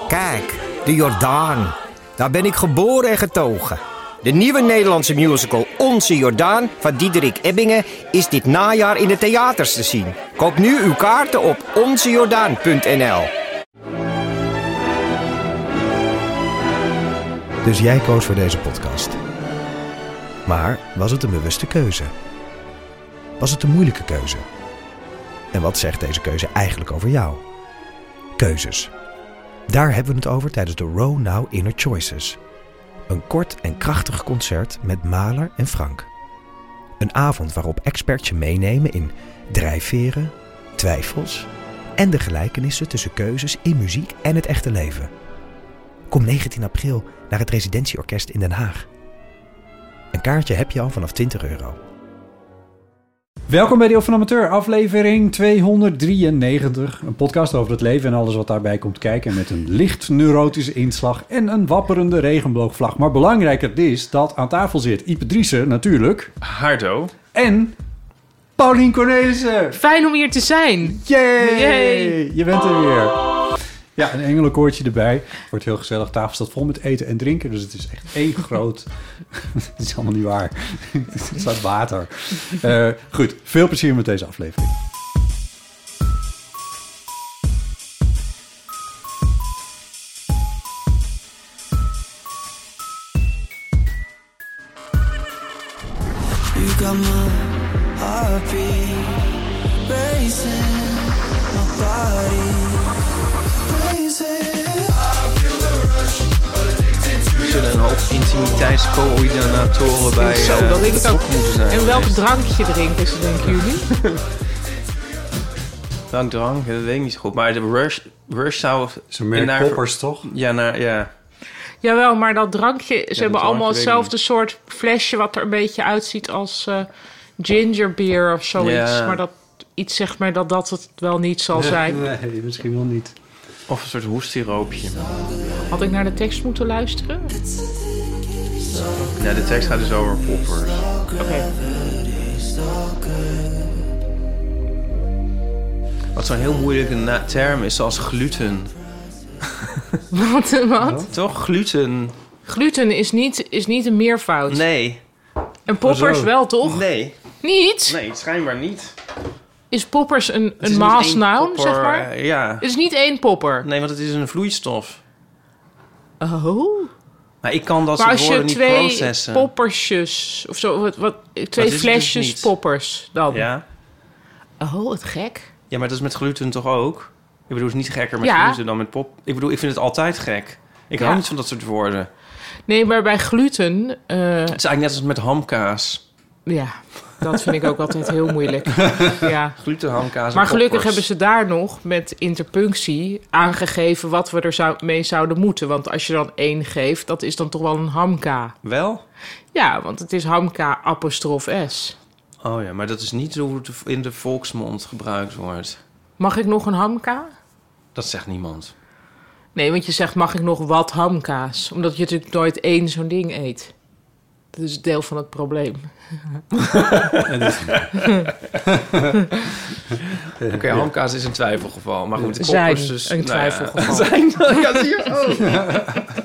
Kijk, de Jordaan. Daar ben ik geboren en getogen. De nieuwe Nederlandse musical Onze Jordaan van Diederik Ebbingen is dit najaar in de theaters te zien. Koop nu uw kaarten op onzejordaan.nl. Dus jij koos voor deze podcast. Maar was het een bewuste keuze? Was het een moeilijke keuze? En wat zegt deze keuze eigenlijk over jou? Keuzes. Daar hebben we het over tijdens de Row Now Inner Choices. Een kort en krachtig concert met Mahler en Frank. Een avond waarop experts je meenemen in drijfveren, twijfels en de gelijkenissen tussen keuzes in muziek en het echte leven. Kom 19 april naar het Residentieorkest in Den Haag. Een kaartje heb je al vanaf €20. Welkom bij Deel van Amateur, aflevering 293. Een podcast over het leven en alles wat daarbij komt kijken. Met een licht neurotische inslag en een wapperende regenboogvlag. Maar belangrijker is dat aan tafel zit Ipe Driessen natuurlijk. Hardo. En Paulien Cornelissen. Fijn om hier te zijn. Yay! Je bent er weer. Ja, een engelenkoortje erbij. Wordt heel gezellig. Tafel staat vol met eten en drinken. Dus het is echt één groot... Het is allemaal niet waar. Er staat water. Goed, veel plezier met deze aflevering. You got my heartbeat racing, my body. Er zullen een hoop intimiteitscoördinatoren bij Zo, dat denk ik ook. moeten zijn. En welk drankje drinken ze, denken jullie? Drank, dat weet ik niet zo goed. Maar de Rush zou... Ze merken poppers, toch? Ja. Jawel, maar dat drankje... Ze hebben allemaal drankje hetzelfde soort flesje... wat er een beetje uitziet als ginger beer of zoiets. Ja. Maar dat iets zegt mij dat het wel niet zal zijn. Nee, misschien wel niet. Of een soort hoestiroopje. Had ik naar de tekst moeten luisteren? Ja, de tekst gaat dus over poppers. Oké. Wat zo'n heel moeilijke term is, zoals gluten. Wat? Toch? Gluten. Gluten is niet een meervoud. Nee. En poppers Zo. wel, toch? Nee. Niet? Nee, schijnbaar niet. Is poppers Het een is niet maasnoun, één popper, zeg maar? ja. Het is niet één popper. Nee, want het is een vloeistof. Oh. Maar ik kan dat Maar soort als je woorden niet twee processen. poppersjes of zo, twee is het dus flesjes niet. poppers dan. Ja. Oh, wat gek. Ja, maar dat is met gluten toch ook? Ik bedoel, het is niet gekker met Ja. gluten dan met pop. Ik bedoel, ik vind het altijd gek. Ik hou Ja. niet van dat soort woorden. Nee, maar bij gluten, Het is eigenlijk net als met hamkaas. ja, dat vind ik ook altijd heel moeilijk. Ja. Gluten, hamkaas en Maar gelukkig poppers. hebben ze daar nog met interpunctie aangegeven wat we er mee zouden moeten. Want als je dan 1 geeft, dat is dan toch wel een hamka. Wel? Ja, want het is hamka apostrof S. Oh ja, maar dat is niet hoe het in de volksmond gebruikt wordt. Mag ik nog een hamka? Dat zegt niemand. Nee, want je zegt, mag ik nog wat hamkaas? Omdat je natuurlijk nooit 1 zo'n ding eet. Dat is deel van het probleem. Oké, hamkaas is een twijfelgeval. Maar goed, de Zijn poppers dus... een twijfelgeval. Zijn, ja, zie je.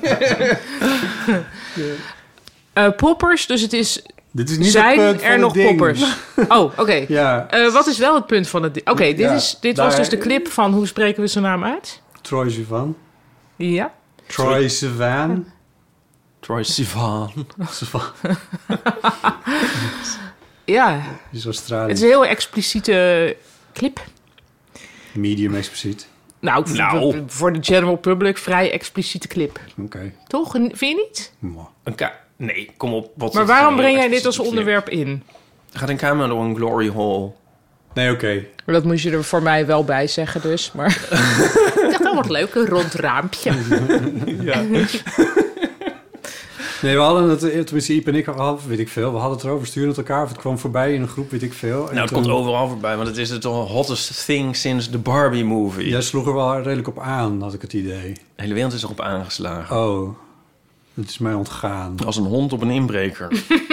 Poppers, dus het is... Dit is niet Zijn het punt van er het nog ding. poppers? Oh, oké. Ja, Wat is wel het punt van het ding? Oké, dit was daar- dus de clip van... Hoe spreken we zijn naam uit? Troy Sivan. Ja. Troy Sivan. Troy Sivan. Ja, Die is het Australisch. is een heel expliciete clip. Medium expliciet. Nou, voor de general public vrij expliciete clip. Oké. Toch? Vind je niet? Mwah. Nee, kom op. Wat Maar is waarom een breng heel jij dit als expliciete onderwerp in? clip? Gaat een camera door een glory hole. Nee, oké. Dat moest je er voor mij wel bij zeggen dus. Maar ik dacht, wat leuk, een rond raampje. Nee, we hadden het, tenminste Iep en ik hadden, weet ik veel. We hadden het erover, sturen het elkaar of het kwam voorbij in een groep, weet ik veel. En Nou, het toen- komt overal voorbij, want het is de hottest thing sinds de Barbie movie. Jij sloeg er wel redelijk op aan, had ik het idee. De hele wereld is erop aangeslagen. Oh, het is mij ontgaan. Als een hond op een inbreker.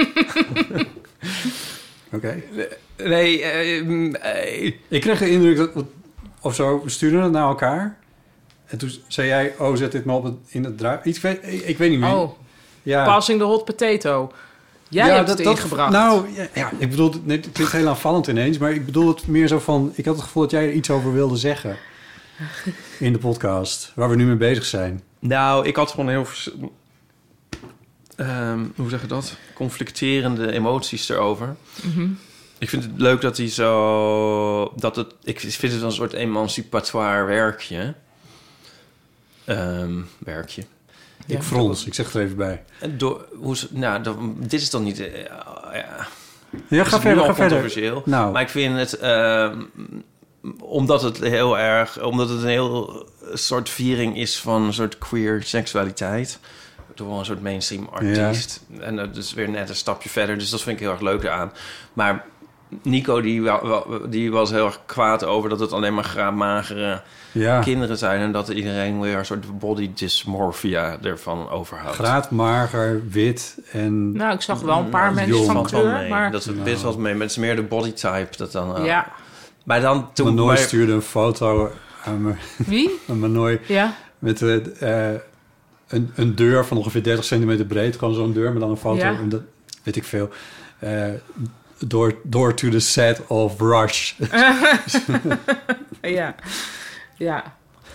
Oké. Nee, Ik kreeg de indruk dat... Of zo, we sturen het naar elkaar. En toen zei jij, zet dit maar in het draai. Ik weet niet meer. Oh, ja. passing the hot potato. Jij hebt het ingebracht. Nou, ik bedoel, het klinkt heel aanvallend ineens, maar ik bedoel het meer zo van... Ik had het gevoel dat jij er iets over wilde zeggen in de podcast, waar we nu mee bezig zijn. Nou, ik had gewoon heel... hoe zeg je dat? Conflicterende emoties erover. Mm-hmm. Ik vind het leuk dat hij zo... ik vind het een soort emancipatoire werkje. Ja. Ik frons, ik zeg het er even bij. Dit is dan niet... Ja, ga verder. Controversieel. Nou. Maar ik vind het... omdat het een heel soort viering is van een soort queer seksualiteit. Door een soort mainstream artiest. Ja. En dat is weer net een stapje verder. Dus dat vind ik heel erg leuk eraan. Maar Nico, die was heel erg kwaad over dat het alleen maar graadmagere kinderen zijn. En dat iedereen weer een soort body dysmorphia ervan overhoudt. Graadmager, wit en... Nou, ik zag wel een paar mensen van kleur. Maar... Dat is best wel mee. Met meer de bodytype. Dat dan, ja. Maar dan toen... Manoy stuurde een foto aan me. Wie? Aan Manoy. Ja. Met een deur van ongeveer 30 centimeter breed. Gewoon zo'n deur, maar dan een foto. Ja. En dat weet ik veel. Door to the set of Rush. Ja. Ja.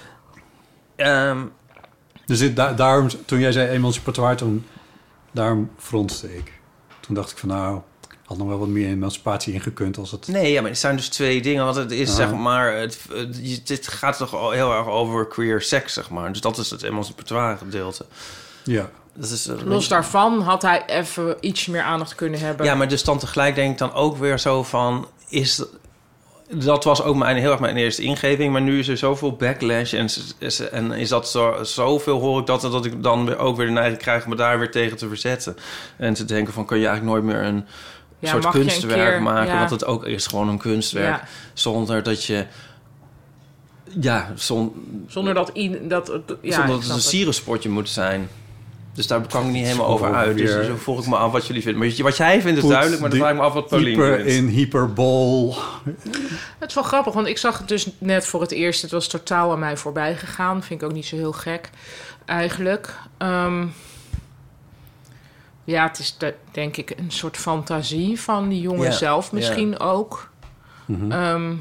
Dus daarom, toen jij zei emancipatoire, daarom fronste ik. Toen dacht ik van nou, had nog wel wat meer emancipatie ingekund als het... Nee, maar het zijn dus twee dingen. Want het is zeg maar... dit gaat toch al heel erg over queer seks, zeg maar. Dus dat is het emancipatoire gedeelte. Ja. Dat is, Los daarvan had hij even iets meer aandacht kunnen hebben. Ja, maar dus dan tegelijk denk ik dan ook weer zo van... Dat was ook heel erg mijn eerste ingeving. Maar nu is er zoveel backlash. En is dat zoveel hoor ik dat ik dan weer ook weer de neiging krijg... me daar weer tegen te verzetten. En te denken van, kun je eigenlijk nooit meer een soort kunstwerk maken? Ja. Want het ook is gewoon een kunstwerk. Ja. Zonder dat je... Ja, zonder dat het een sierenspotje moet zijn. Dus daar kan ik niet helemaal over uit. Dus zo vroeg ik me af wat jullie vinden. Maar wat jij vindt is duidelijk, maar dan vraag ik me af wat Paulien vindt. In hyperbol. Het is wel grappig, want ik zag het dus net voor het eerst. Het was totaal aan mij voorbij gegaan. Vind ik ook niet zo heel gek, eigenlijk. Het is denk ik een soort fantasie van die jongen zelf misschien ook. Mm-hmm.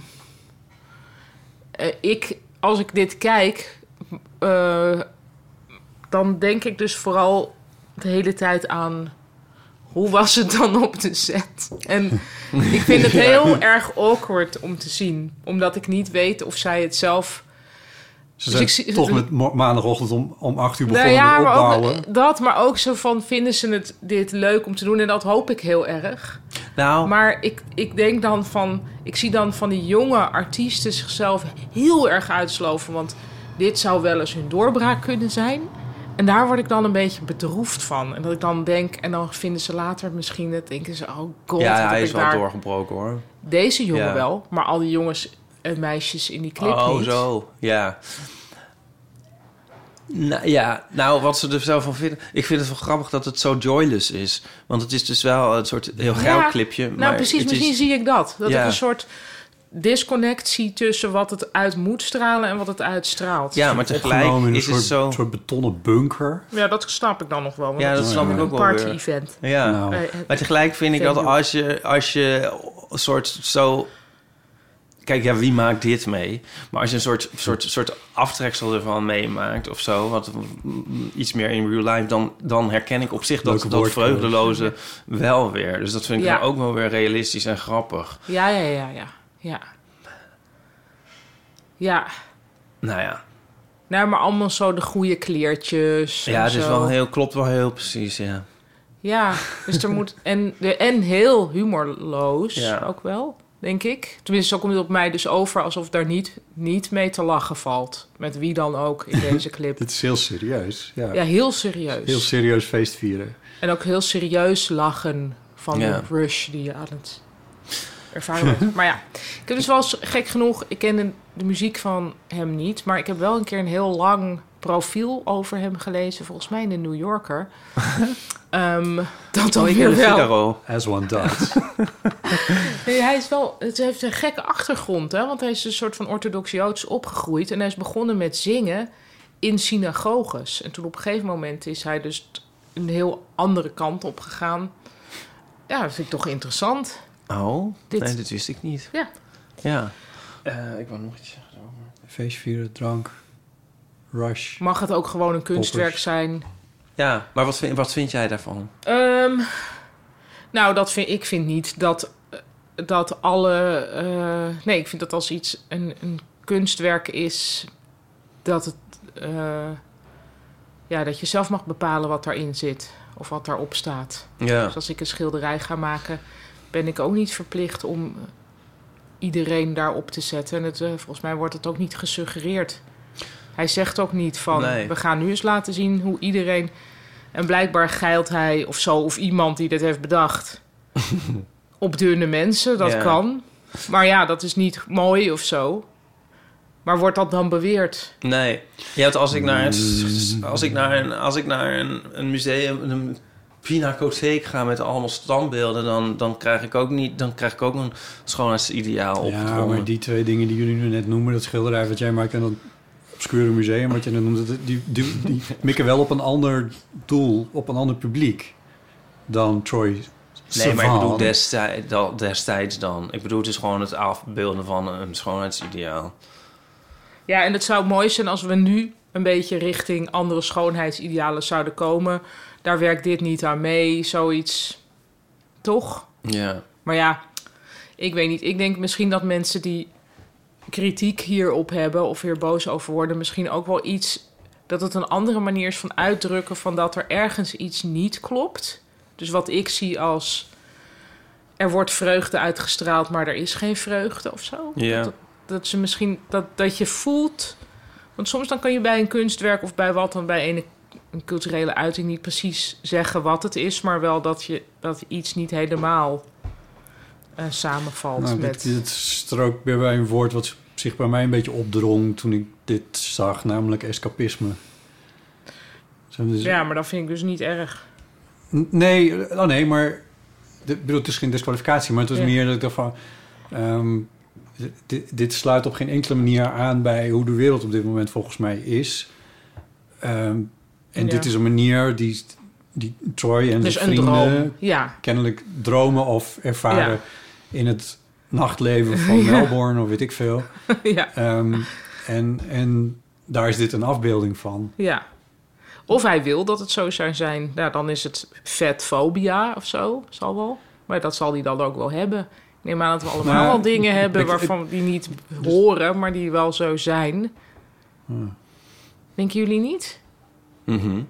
Als ik dit kijk... dan denk ik dus vooral de hele tijd aan... hoe was het dan op de set? En ik vind het heel erg awkward om te zien. Omdat ik niet weet of zij het zelf... Ze zijn toch met maandagochtend om 8 uur begonnen met opbouwen. Maar ook zo van, vinden ze dit leuk om te doen? En dat hoop ik heel erg. Nou. Maar ik denk dan van... Ik zie dan van die jonge artiesten zichzelf heel erg uitsloven. Want dit zou wel eens hun doorbraak kunnen zijn... En daar word ik dan een beetje bedroefd van. En dat ik dan denk... En dan vinden ze later misschien het... Denken ze, oh god... Ja, hij is wel doorgebroken, hoor. Deze jongen wel. Maar al die jongens en meisjes in die clip niet. Oh, zo. Ja. Nou, wat ze er zelf van vinden... Ik vind het wel grappig dat het zo joyless is. Want het is dus wel een soort heel geil clipje. Nou, precies. Misschien zie ik dat. Dat ik een soort... disconnectie tussen wat het uit moet stralen en wat het uitstraalt. Ja, maar tegelijk is het zo... Een soort betonnen bunker. Ja, dat snap ik dan nog wel. Want dat snap ik ook wel weer. Een party-event. Ja, maar tegelijk vind ik dat als je een soort zo... Kijk, wie maakt dit mee? Maar als je een soort aftreksel ervan meemaakt of zo... wat iets meer in real life... dan herken ik op zich dat vreugdeloze wel weer. Dus dat vind ik dan ook wel weer realistisch en grappig. Ja. Nou ja. Nou, maar allemaal zo de goede kleertjes. Ja, het is wel klopt wel heel precies, ja. Ja, dus er moet... En heel humorloos ook wel, denk ik. Tenminste, zo komt het op mij dus over... alsof daar niet mee te lachen valt. Met wie dan ook in deze clip. Dit is heel serieus. Ja, heel serieus. Heel serieus feestvieren. En ook heel serieus lachen van de rush die je aan het... ervaren. Maar ja, ik heb dus wel eens, gek genoeg... Ik ken de muziek van hem niet... maar ik heb wel een keer een heel lang profiel over hem gelezen... volgens mij in de New Yorker. Dat dan weer wel. As one does. Nee, hij is wel... Het heeft een gekke achtergrond, hè? Want hij is een soort van orthodox Joods opgegroeid... en hij is begonnen met zingen in synagoges. En toen op een gegeven moment is hij dus een heel andere kant op gegaan. Ja, dat vind ik toch interessant. Oh, dit wist ik niet. Ja. Ik wou nog iets zeggen over. Feest vieren, drank, Rush. Mag het ook gewoon een kunstwerk zijn? Ja, maar wat vind jij daarvan? Nou, ik vind niet dat alle... nee, ik vind dat als iets een kunstwerk is... dat het... dat je zelf mag bepalen wat daarin zit. Of wat daarop staat. Ja. Dus als ik een schilderij ga maken... ben ik ook niet verplicht om iedereen daarop te zetten. En volgens mij wordt het ook niet gesuggereerd. Hij zegt ook niet van... we gaan nu eens laten zien hoe iedereen... En blijkbaar geilt hij of zo... of iemand die dit heeft bedacht... op dunne mensen, dat kan. Maar ja, dat is niet mooi of zo. Maar wordt dat dan beweerd? Nee. Ja, als ik naar een museum, een pinacotheek ga met allemaal standbeelden, dan krijg ik ook een schoonheidsideaal op. Ja, maar die twee dingen die jullie nu net noemen, dat schilderij wat jij maakt en dat obscure museum wat je net noemde, die mikken wel op een ander doel, op een ander publiek dan Troy. Nee, maar ik bedoel destijds dan. Ik bedoel, het is gewoon het afbeelden van een schoonheidsideaal. Ja, en het zou mooi zijn als we nu een beetje richting andere schoonheidsidealen zouden komen. Daar werkt dit niet aan mee, zoiets. Toch? Ja. Maar ja, ik weet niet. Ik denk misschien dat mensen die kritiek hierop hebben of hier boos over worden, misschien ook wel iets, dat het een andere manier is van uitdrukken van dat er ergens iets niet klopt. Dus wat ik zie als er wordt vreugde uitgestraald, maar er is geen vreugde of zo. Ja. Dat ze misschien dat je voelt. Want soms dan kan je bij een kunstwerk of bij wat dan bij een culturele uiting niet precies zeggen wat het is, maar wel dat iets niet helemaal samenvalt. Nou, met... dit strookt weer bij een woord wat zich bij mij een beetje opdrong toen ik dit zag, namelijk escapisme. Ja, maar dat vind ik dus niet erg. Nee, maar het is geen disqualificatie, maar het was meer dat ik dacht van dit sluit op geen enkele manier aan bij hoe de wereld op dit moment volgens mij is. Dit is een manier die Troy en dus de vrienden droom. Kennelijk dromen of ervaren in het nachtleven van Melbourne of weet ik veel. Ja. En daar is dit een afbeelding van. Ja. Of hij wil dat het zo zou zijn. Nou, dan is het vetfobia of zo. Zal wel. Maar dat zal hij dan ook wel hebben. Ik neem aan dat we allemaal wel dingen hebben waarvan die niet horen, maar die wel zo zijn. Denken jullie niet? Mm-hmm.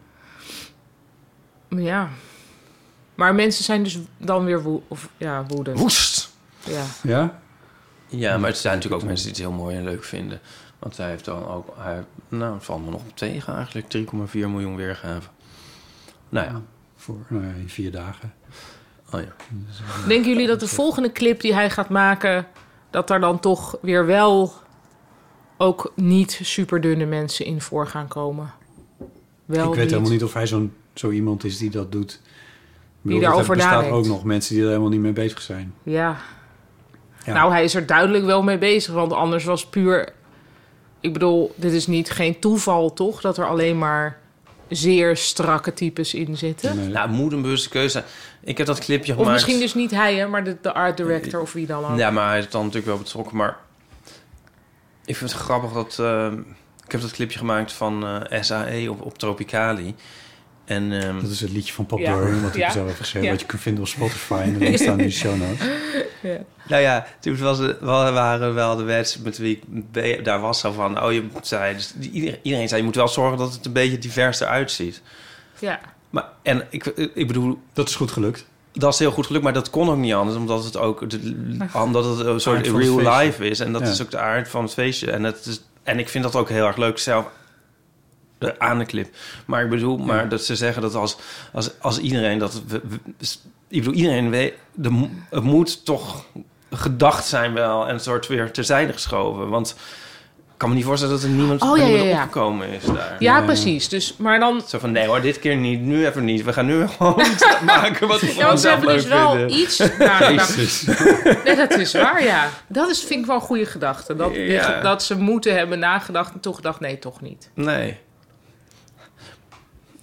Ja. Maar mensen zijn dus dan weer woedend. Woest! Ja. Ja? Ja, maar het zijn natuurlijk ook mensen die het heel mooi en leuk vinden. Want hij heeft dan ook... het valt me nog op tegen eigenlijk. 3,4 miljoen weergaven. Nou ja. Voor 4 dagen. Oh ja. Denken jullie dat de volgende clip die hij gaat maken, dat daar dan toch weer wel ook niet superdunne mensen in voor gaan komen? Ik weet helemaal niet of hij zo iemand is die dat doet. Die daarover nadenkt. Er bestaan ook nog mensen die er helemaal niet mee bezig zijn. Ja. Nou, hij is er duidelijk wel mee bezig, want anders was puur... Ik bedoel, dit is geen toeval, toch? Dat er alleen maar zeer strakke types in zitten. Nee. Nou, moet een bewuste keuze. Ik heb dat clipje of gemaakt. Misschien dus niet hij, hè, maar de art director of wie dan ook. Ja, maar hij is dan natuurlijk wel betrokken. Maar ik vind het grappig dat... ik heb dat clipje gemaakt van SAE op Tropicali. En, dat is het liedje van Pop Doran, wat ik zelf heb geschreven, wat je kunt vinden op Spotify. En dan staan die show notes. Ja. Nou ja, toen waren wel de mensen met wie ik daar was zo van... je zei, dus iedereen zei, je moet wel zorgen dat het een beetje divers eruit ziet. Ja. Maar, en ik bedoel... Dat is goed gelukt. Dat is heel goed gelukt, maar dat kon ook niet anders. Omdat het ook omdat het een soort real life is. En dat is ook de aard van het feestje. En ik vind dat ook heel erg leuk zelf aan de clip. Maar ik bedoel, dat ze zeggen dat als iedereen dat... ik bedoel, iedereen weet... Het moet toch gedacht zijn wel en een soort weer terzijde geschoven. Want ik kan me niet voorstellen dat er niemand opgekomen is daar. Ja, precies. Dus, maar dan... Zo van, nee hoor, dit keer niet. Nu even niet. We gaan nu gewoon iets maken wat we gewoon zelf leuk vinden. Ja, ze hebben dus wel iets nagedacht. Nee, dat is waar, ja. Dat vind ik wel een goede gedachte. Dat ze moeten hebben nagedacht en toch gedacht, nee, toch niet. Nee.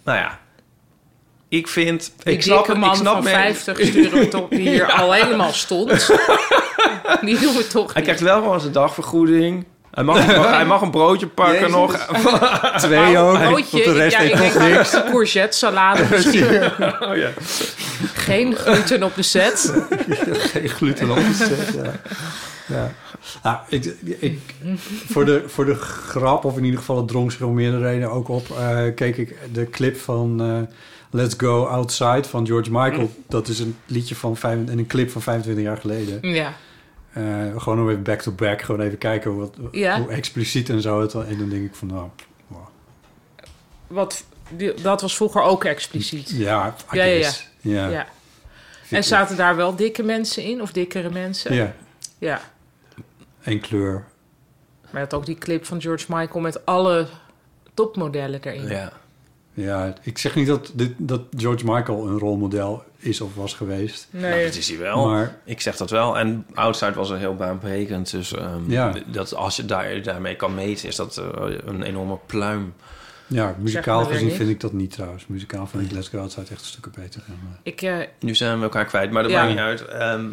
Nou ja. Ik vind... Die dikke man van 50 sturen we toch, die hier al helemaal stond. Die doen we toch Hij niet. krijgt wel gewoon zijn dagvergoeding. Hij mag een broodje pakken. Jezus. Nog. 2 ook. Broodje, Want de rest heeft ik nog niks. denk courgette salade misschien. Oh, ja. Geen gluten op de set. Geen gluten op de set, ja. Nou, voor de grap, of in ieder geval het drong zich om meerdere redenen ook op... keek ik de clip van Let's Go Outside van George Michael. Dat is een liedje en een clip van 25 jaar geleden. Ja. Gewoon om even back-to-back, gewoon even kijken hoe expliciet en zo. En dan denk ik van, nou... Wow. Dat was vroeger ook expliciet. Ja. En zaten daar wel dikke mensen in? Of dikkere mensen? Ja. Eén kleur. Maar je had ook die clip van George Michael met alle topmodellen erin. Ja. Ja, ik zeg niet dat George Michael een rolmodel is of was geweest. Nee. Nou, dat is hij wel. Maar, ik zeg dat wel. En Outside was er heel baanbrekend. Dus dat als je daarmee kan meten, is dat een enorme pluim. Ja, muzikaal gezien vind ik dat niet trouwens. Muzikaal vind ik Let's Go Outside echt stukken beter. Nu zijn we elkaar kwijt, maar dat maakt niet uit.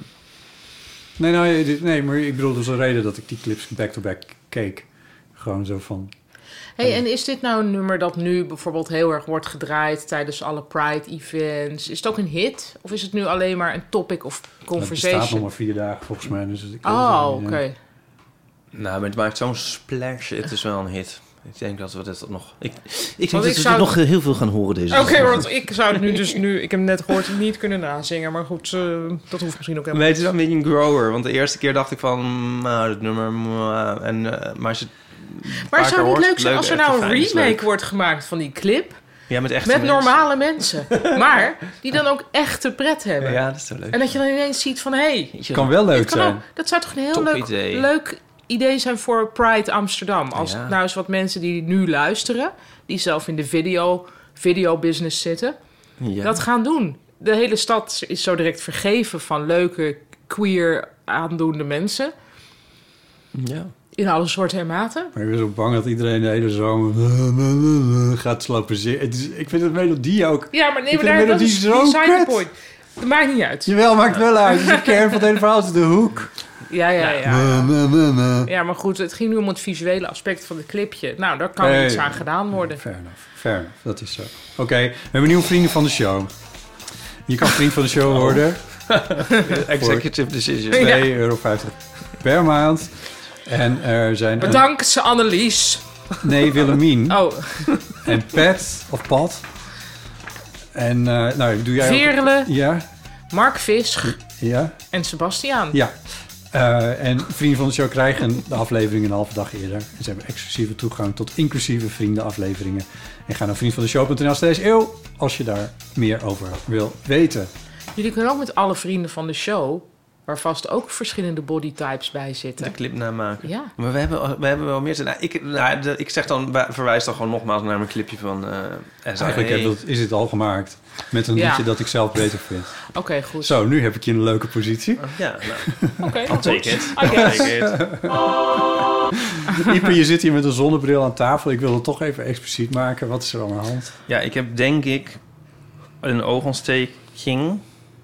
Nee, maar ik bedoel, dus een reden dat ik die clips back-to-back keek. Gewoon zo van... Hey, en is dit nou een nummer dat nu bijvoorbeeld heel erg wordt gedraaid tijdens alle Pride-events? Is het ook een hit? Of is het nu alleen maar een topic of conversation? Het bestaat nog maar 4 dagen volgens mij. Dus oké. Nou, maar het maakt zo'n splash. Het is wel een hit. Ik denk dat we dit nog... Ik denk dat we nog heel veel gaan horen deze Oké, want ik zou het nu... Ik heb net gehoord niet kunnen nazingen. Maar goed, dat hoeft misschien ook helemaal niet. Het is wel een beetje een grower. Want de eerste keer dacht ik van... dit nummer... maar zou het niet leuk zijn als er nou een remake wordt gemaakt van die clip? Ja, met normale mensen. Maar die dan ook echte pret hebben. Ja, dat is zo leuk. En dat je dan ineens ziet van... Het kan wel leuk zijn. Dat zou toch een heel leuk idee zijn voor Pride Amsterdam. Als nou eens wat mensen die nu luisteren... die zelf in de video-business zitten... dat gaan doen. De hele stad is zo direct vergeven van leuke, queer, aandoende mensen. Ja. In alle soorten en maten. Maar ik ben zo bang dat iedereen de hele zomer gaat slopen zingen. Ik vind het melodie ook... Ja, maar dat is zo side point. Dat maakt niet uit. Jawel, maakt wel uit. De kern van het hele verhaal is de hoek. Ja. Ja, maar goed, het ging nu om het visuele aspect van het clipje. Nou, daar kan iets aan gedaan worden. Fair enough. Dat is zo. Oké, we hebben nieuwe vrienden van de show. Je kan vriend van de show worden. Executive decision. €2,50 per maand. En er zijn... Bedankt, Annelies. Nee, Willemien. Oh. En Pat. En doe jij Veerle. ook... Ja. Mark Visch. Ja. En Sebastiaan. Ja. En vrienden van de show krijgen de aflevering een halve dag eerder. En ze hebben exclusieve toegang tot inclusieve vriendenafleveringen. En ga naar vriendvandeshow.nl/eeuw als je daar meer over wil weten. Jullie kunnen ook met alle vrienden van de show... waar vast ook verschillende bodytypes bij zitten. De clip namaken. Ja. Maar we hebben wel meer te... ik zeg dan, verwijs dan gewoon nogmaals naar mijn clipje van Eigenlijk is het al gemaakt. Met een liedje dat ik zelf beter vind. Oké, goed. Zo, nu heb ik je in een leuke positie. Ja, nou. Oké, I'll take it. Ieper, je zit hier met een zonnebril aan tafel. Ik wil het toch even expliciet maken. Wat is er aan de hand? Ja, ik heb denk ik een oogontsteking.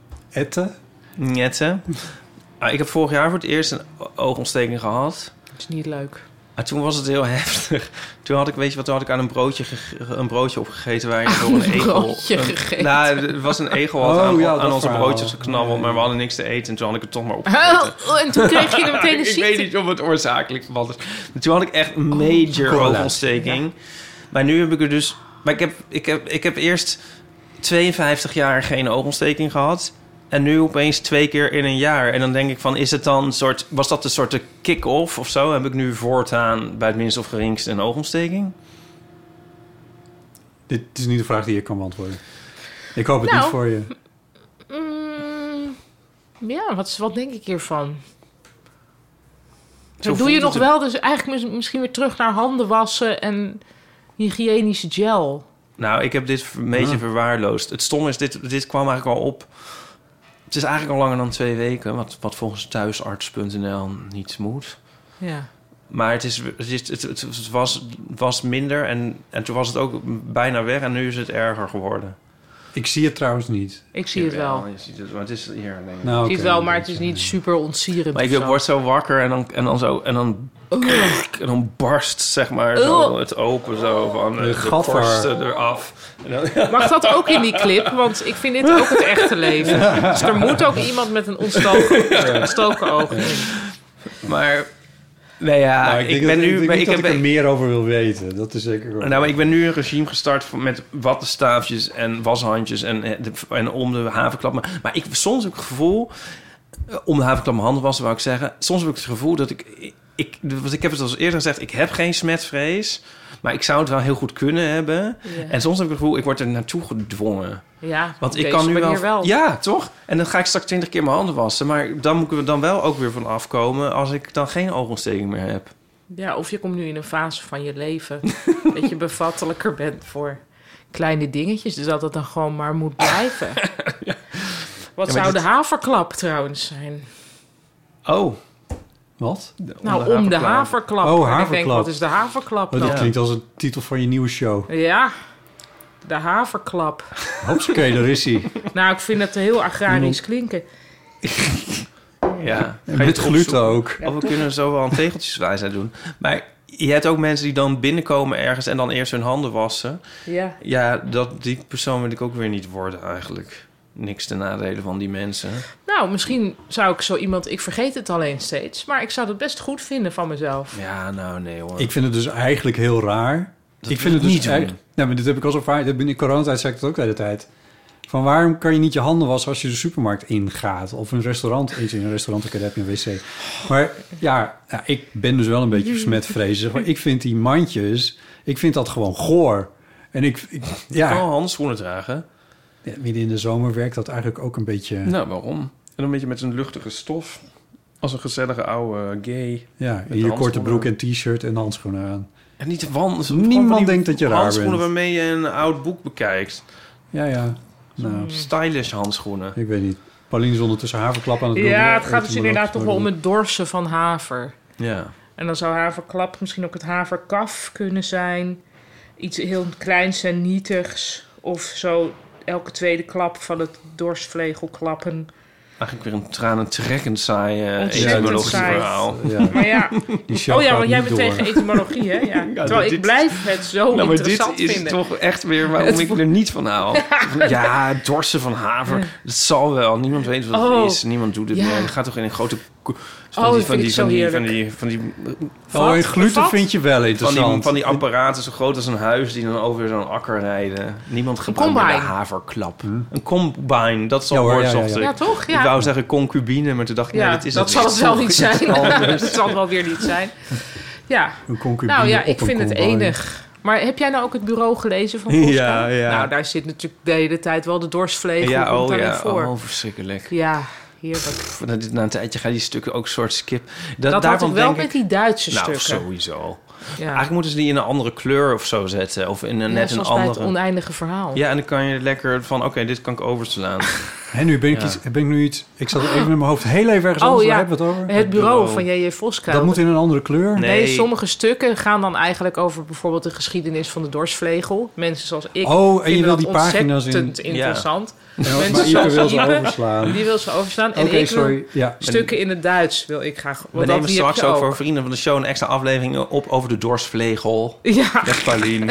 Nette. Ik heb vorig jaar voor het eerst een oogontsteking gehad. Dat is niet leuk. Toen was het heel heftig. Toen had ik aan een broodje opgegeten waar je door een egel... er was een egel aan onze broodjes geknabbeld, maar we hadden niks te eten. En toen had ik het toch maar opgegeten. En toen kreeg je er meteen een ziekte. Ik weet niet of het oorzakelijk was. Toen had ik echt een major oogontsteking. Ja. Maar nu heb ik er dus... Maar ik heb eerst 52 jaar geen oogontsteking gehad. En nu opeens 2 keer in een jaar. En dan denk ik van, was dat een soort kick-off of zo? Heb ik nu voortaan bij het minst of geringste een oogontsteking? Dit is niet de vraag die je kan beantwoorden. Ik hoop het niet voor je. Ja, wat denk ik hiervan? Dan doe je nog wel, dus eigenlijk misschien weer terug naar handen wassen en hygiënische gel. Nou, ik heb dit een beetje verwaarloosd. Het stom is, dit kwam eigenlijk al op... Het is eigenlijk al langer dan 2 weken, wat volgens thuisarts.nl niet moet. Ja. Maar het was minder en toen was het ook bijna weg en nu is het erger geworden. Ik zie het trouwens niet. Ik zie het wel. Je ziet het, maar het is hier. Denk ik. Nou, Ik zie het wel, maar het is niet super ontzierend. Maar ik word zo wakker en dan barst zeg maar zo het open zo van de korsten eraf. Mag dat ook in die clip? Want ik vind dit ook het echte leven. Ja. Dus er moet ook iemand met een ontstoken oog in. Maar nee, ja, ik ben nu. Ik heb er meer over wil weten. Dat is zeker. Nou, maar ik ben nu een regime gestart met wattenstaafjes en washandjes en om de haverklap. Maar ik soms heb ik het gevoel, om de haverklap mijn handen wassen, wou ik zeggen. Soms heb ik het gevoel dat ik heb het al eerder gezegd, ik heb geen smetvrees, maar ik zou het wel heel goed kunnen hebben. Ja. En soms heb ik het gevoel, ik word er naartoe gedwongen. Ja, want ik kan nu wel. Ja, toch? En dan ga ik straks 20 keer mijn handen wassen, maar dan moet ik er dan wel ook weer van afkomen als ik dan geen oogontsteking meer heb. Ja, of je komt nu in een fase van je leven dat je bevattelijker bent voor kleine dingetjes, dus dat het dan gewoon maar moet blijven. Ja. Wat zou de haverklap trouwens zijn? Oh. Wat? Om de haverklap. Oh, haverklap. Ik denk, wat is de haverklap? Dat klinkt als een titel van je nieuwe show. Ja, de haverklap. Hopsakee, daar is hij. Nou, ik vind het heel agrarisch klinken. Ja. Met gluten ook. Of we kunnen zo wel een tegeltjeswijsheid doen. Maar je hebt ook mensen die dan binnenkomen ergens en dan eerst hun handen wassen. Ja. Ja, die persoon wil ik ook weer niet worden eigenlijk. Niks ten nadele van die mensen. Nou, misschien zou ik zo iemand... Ik vergeet het alleen steeds. Maar ik zou het best goed vinden van mezelf. Ja, nou nee hoor. Ik vind het dus eigenlijk heel raar. Ik vind het dus niet eigenlijk... Nou, maar dit heb ik al zo vaak... In de coronatijd zei ik het ook de hele tijd. Van waarom kan je niet je handen wassen als je de supermarkt ingaat? Of een restaurant. In een restaurant heb je een wc. Maar ja, ik ben dus wel een beetje smetvrees. Maar ik vind die mandjes... Ik vind dat gewoon goor. En je kan handschoenen dragen. Ja, midden in de zomer werkt dat eigenlijk ook een beetje... Nou, waarom? En een beetje met een luchtige stof. Als een gezellige oude gay. Ja, in je korte broek en t-shirt en handschoenen aan. En niet niemand denkt dat je raar bent. Handschoenen waarmee je een oud boek bekijkt. Ja. Nou, stylish handschoenen. Ik weet niet. Pauline is ondertussen haverklap aan het doen. Ja, het gaat dus inderdaad toch wel om het dorsen van haver. Ja. En dan zou haverklap misschien ook het haverkaf kunnen zijn. Iets heel kleins en nietigs. Of zo... elke tweede klap van het dorsvlegel klappen. Eigenlijk weer een tranentrekkend saai etymologisch verhaal. Ja. Maar ja, want jij bent tegen etymologie, hè? Ja. Terwijl ik blijf het zo interessant vinden. Dit is toch echt weer waarom ik er niet van hou. Ja, dorsen van haver, dat zal wel. Niemand weet wat het is. Niemand doet het meer. Je gaat toch in een grote... in gluten vind je wel interessant. Van die apparaten zo groot als een huis die dan over zo'n akker rijden. Niemand gebruikt de haverklap. Een combine, dat is al woordzocht. Ja, toch? Ja. Ik wou zeggen concubine, maar toen dacht ik, nee, dat is dat zal het wel niet zijn. Dat zal het wel weer niet zijn. Ja. Een concubine. Nou ja, ik vind het enig. Maar heb jij nou ook het bureau gelezen van Voska? Ja. Nou, daar zit natuurlijk de hele tijd wel de dorsvlegel voor. Oh, verschrikkelijk. Ja. Heerlijk. Na een tijdje gaan die stukken ook een soort skip. Dat had ik wel met die Duitse stukken. Nou, sowieso. Ja. Eigenlijk moeten ze die in een andere kleur of zo zetten. Of in net een andere... bij het oneindige verhaal. Ja, en dan kan je lekker van... Oké, dit kan ik overslaan. En nu ben ik nu iets... Ik zat even in mijn hoofd heel even ergens anders. Waar hebben we het over? Het bureau van J.J. Voska. Dat moet in een andere kleur? Nee, sommige stukken gaan dan eigenlijk over bijvoorbeeld de geschiedenis van de dorsvlegel. Mensen zoals ik en je wil die pagina's interessant. Ja, mensen zoals wil ze overslaan. Die wil ze overslaan. En ik wil stukken in het Duits wil ik graag... We nemen straks ook voor vrienden van de show een extra aflevering op over de dorsvlegel. Ja. Met Pauline.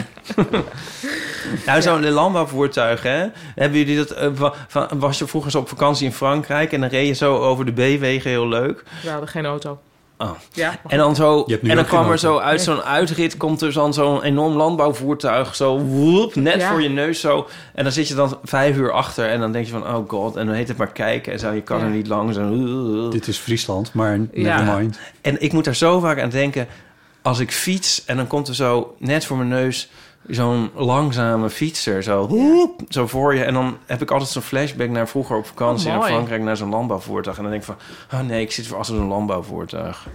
Nou, zo'n landbouwvoertuig, hè? Hebben jullie dat... was je vroeger zo op vakantie in Frankrijk en dan reed je zo over de B-wegen, heel leuk. We hadden geen auto. Oh. Ja, en dan zo, en dan kwam er zo uit zo'n uitrit, komt er dan zo'n enorm landbouwvoertuig zo net voor je neus zo. En dan zit je dan 5 uur achter en dan denk je van, oh god, en dan heet het maar kijken en zo, je kan er niet lang zo. Dit is Friesland, maar never mind. En ik moet daar zo vaak aan denken, als ik fiets en dan komt er zo net voor mijn neus zo'n langzame fietser, zo voor je. En dan heb ik altijd zo'n flashback naar vroeger op vakantie in Frankrijk naar zo'n landbouwvoertuig. En dan denk ik van, oh nee, ik zit achter zo'n landbouwvoertuig.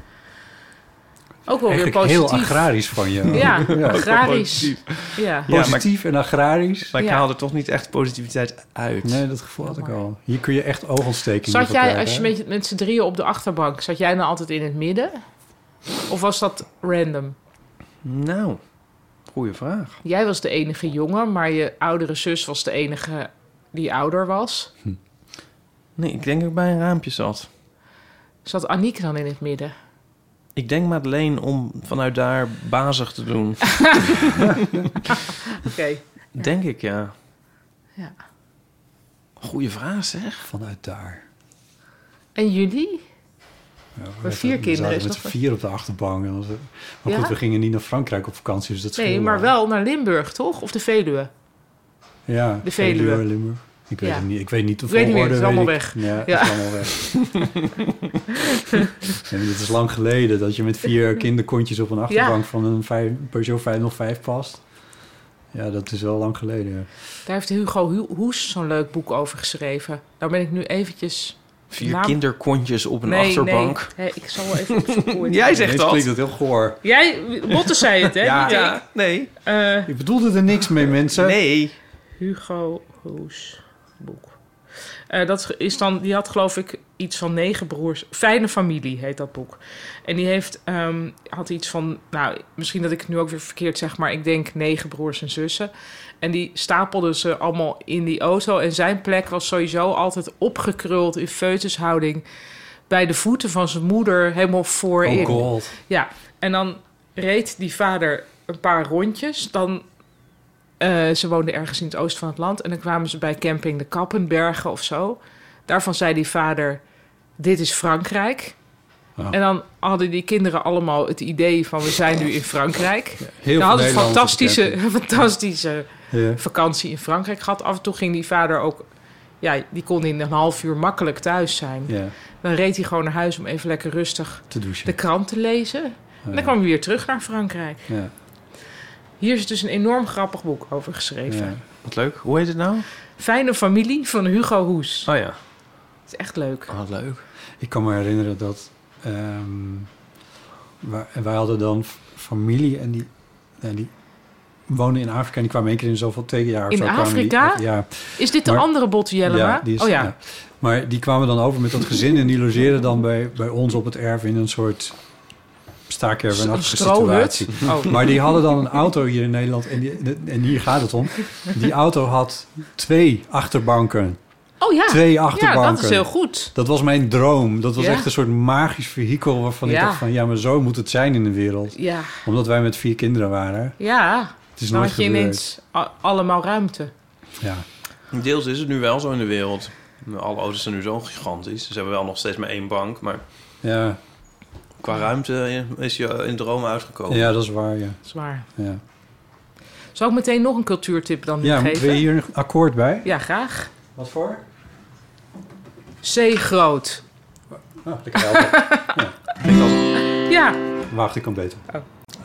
Ook wel eigenlijk weer positief. Heel agrarisch van je. Ja, agrarisch. Ja. Positief en agrarisch. Maar ik haalde toch niet echt positiviteit uit. Nee, dat gevoel had ik al. Hier kun je echt oogontsteking Zat jij, als je met z'n drieën op de achterbank, zat jij nou altijd in het midden? Of was dat random? Nou, goeie vraag. Jij was de enige jongen, maar je oudere zus was de enige die ouder was. Nee, ik denk dat ik bij een raampje zat. Zat Aniek dan in het midden? Ik denk Madeleine om vanuit daar bazig te doen. Oké. Denk ik, ja. Ja. Goeie vraag, zeg. Vanuit daar. En jullie? Ja, Maar 4 kinderen is met toch... 4 op de achterbank. Maar Ja? goed, we gingen niet naar Frankrijk op vakantie, dus dat Nee, scheelde maar wel naar Limburg, toch? Of de Veluwe? Ja, de Veluwe. Limburg. Ik weet Ja. het niet. Ik weet niet de Ik weet niet meer, volgorde. het is allemaal weg. Ja, Ja. het is allemaal weg. En dit is lang geleden dat je met 4 kinderkontjes op een achterbank van een Peugeot 505 past. Ja, dat is wel lang geleden. Ja. Daar heeft Hugo Hoes zo'n leuk boek over geschreven. Nou ben ik nu eventjes... 4 naam- kinderkontjes op een achterbank. Nee. Hey, ik zal wel even opzoeken hoe het Jij heet. zegt Ineens dat. klinkt het heel goor. Jij, Botte zei het, hè? Ja. Niet ik. Ja, nee. Ik bedoelde er niks mee, mensen. Nee. Hugo Hoes boek. Dat is dan, die had geloof ik iets van 9 broers. Fijne familie heet dat boek. En die heeft, had iets van, nou, misschien dat ik het nu ook weer verkeerd zeg, maar ik denk 9 broers en zussen. En die stapelden ze allemaal in die auto. En zijn plek was sowieso altijd opgekruld in foetushouding bij de voeten van zijn moeder helemaal voorin. Oh god. Ja, en dan reed die vader een paar rondjes. Dan, ze woonden ergens in het oosten van het land. En dan kwamen ze bij camping de Kappenbergen of zo. Daarvan zei die vader, dit is Frankrijk. Oh. En dan hadden die kinderen allemaal het idee van, we zijn nu in Frankrijk. Heel Dan hadden ze veel een fantastische Ja. vakantie in Frankrijk gehad. Af en toe ging die vader ook... Ja, die kon in een half uur makkelijk thuis zijn. Ja, Dan reed hij gewoon naar huis om even lekker rustig te douchen. de krant te lezen. En dan kwam hij weer terug naar Frankrijk. Ja. Hier is dus een enorm grappig boek over geschreven. Ja. Wat leuk. Hoe heet het nou? Fijne familie van Hugo Hoes. Oh ja. Het is echt leuk. Wat leuk. Ik kan me herinneren dat wij hadden dan familie en die woonden in Afrika en die kwamen 1 keer in zoveel 2 jaar of In zo. kwamen Afrika? Die, ja, Is dit de Maar- andere Botte Jellema? ja, die is, oh ja. ja. Maar die kwamen dan over met dat gezin en die logeerden dan bij ons op het erf in een soort staakervenachtige strohut? situatie. Oh. Maar die hadden dan een auto hier in Nederland en hier gaat het om. Die auto had 2 achterbanken. Oh ja. 2 Ja, achterbanken. dat is heel goed. Dat was mijn droom. Dat was Ja. echt een soort magisch vehikel waarvan ik Ja. dacht van... ja, maar zo moet het zijn in de wereld. Ja. Omdat wij met 4 kinderen waren. Ja. Het is Dan nooit had je gebeurd. ineens allemaal ruimte. Ja. Deels is het nu wel zo in de wereld. Alle auto's zijn nu zo gigantisch. Ze hebben wel nog steeds maar 1 bank. Maar Ja. qua ruimte is je in droom uitgekomen. Ja, dat is waar, ja. Dat is waar. Ja, Zal ik meteen nog een cultuurtip dan ja geven? moeten we hier een akkoord bij? Ja, graag. Wat voor? C groot. Oh, dat kan helpen. Klinkt als Ja. Wacht, ik kan beter. Oh.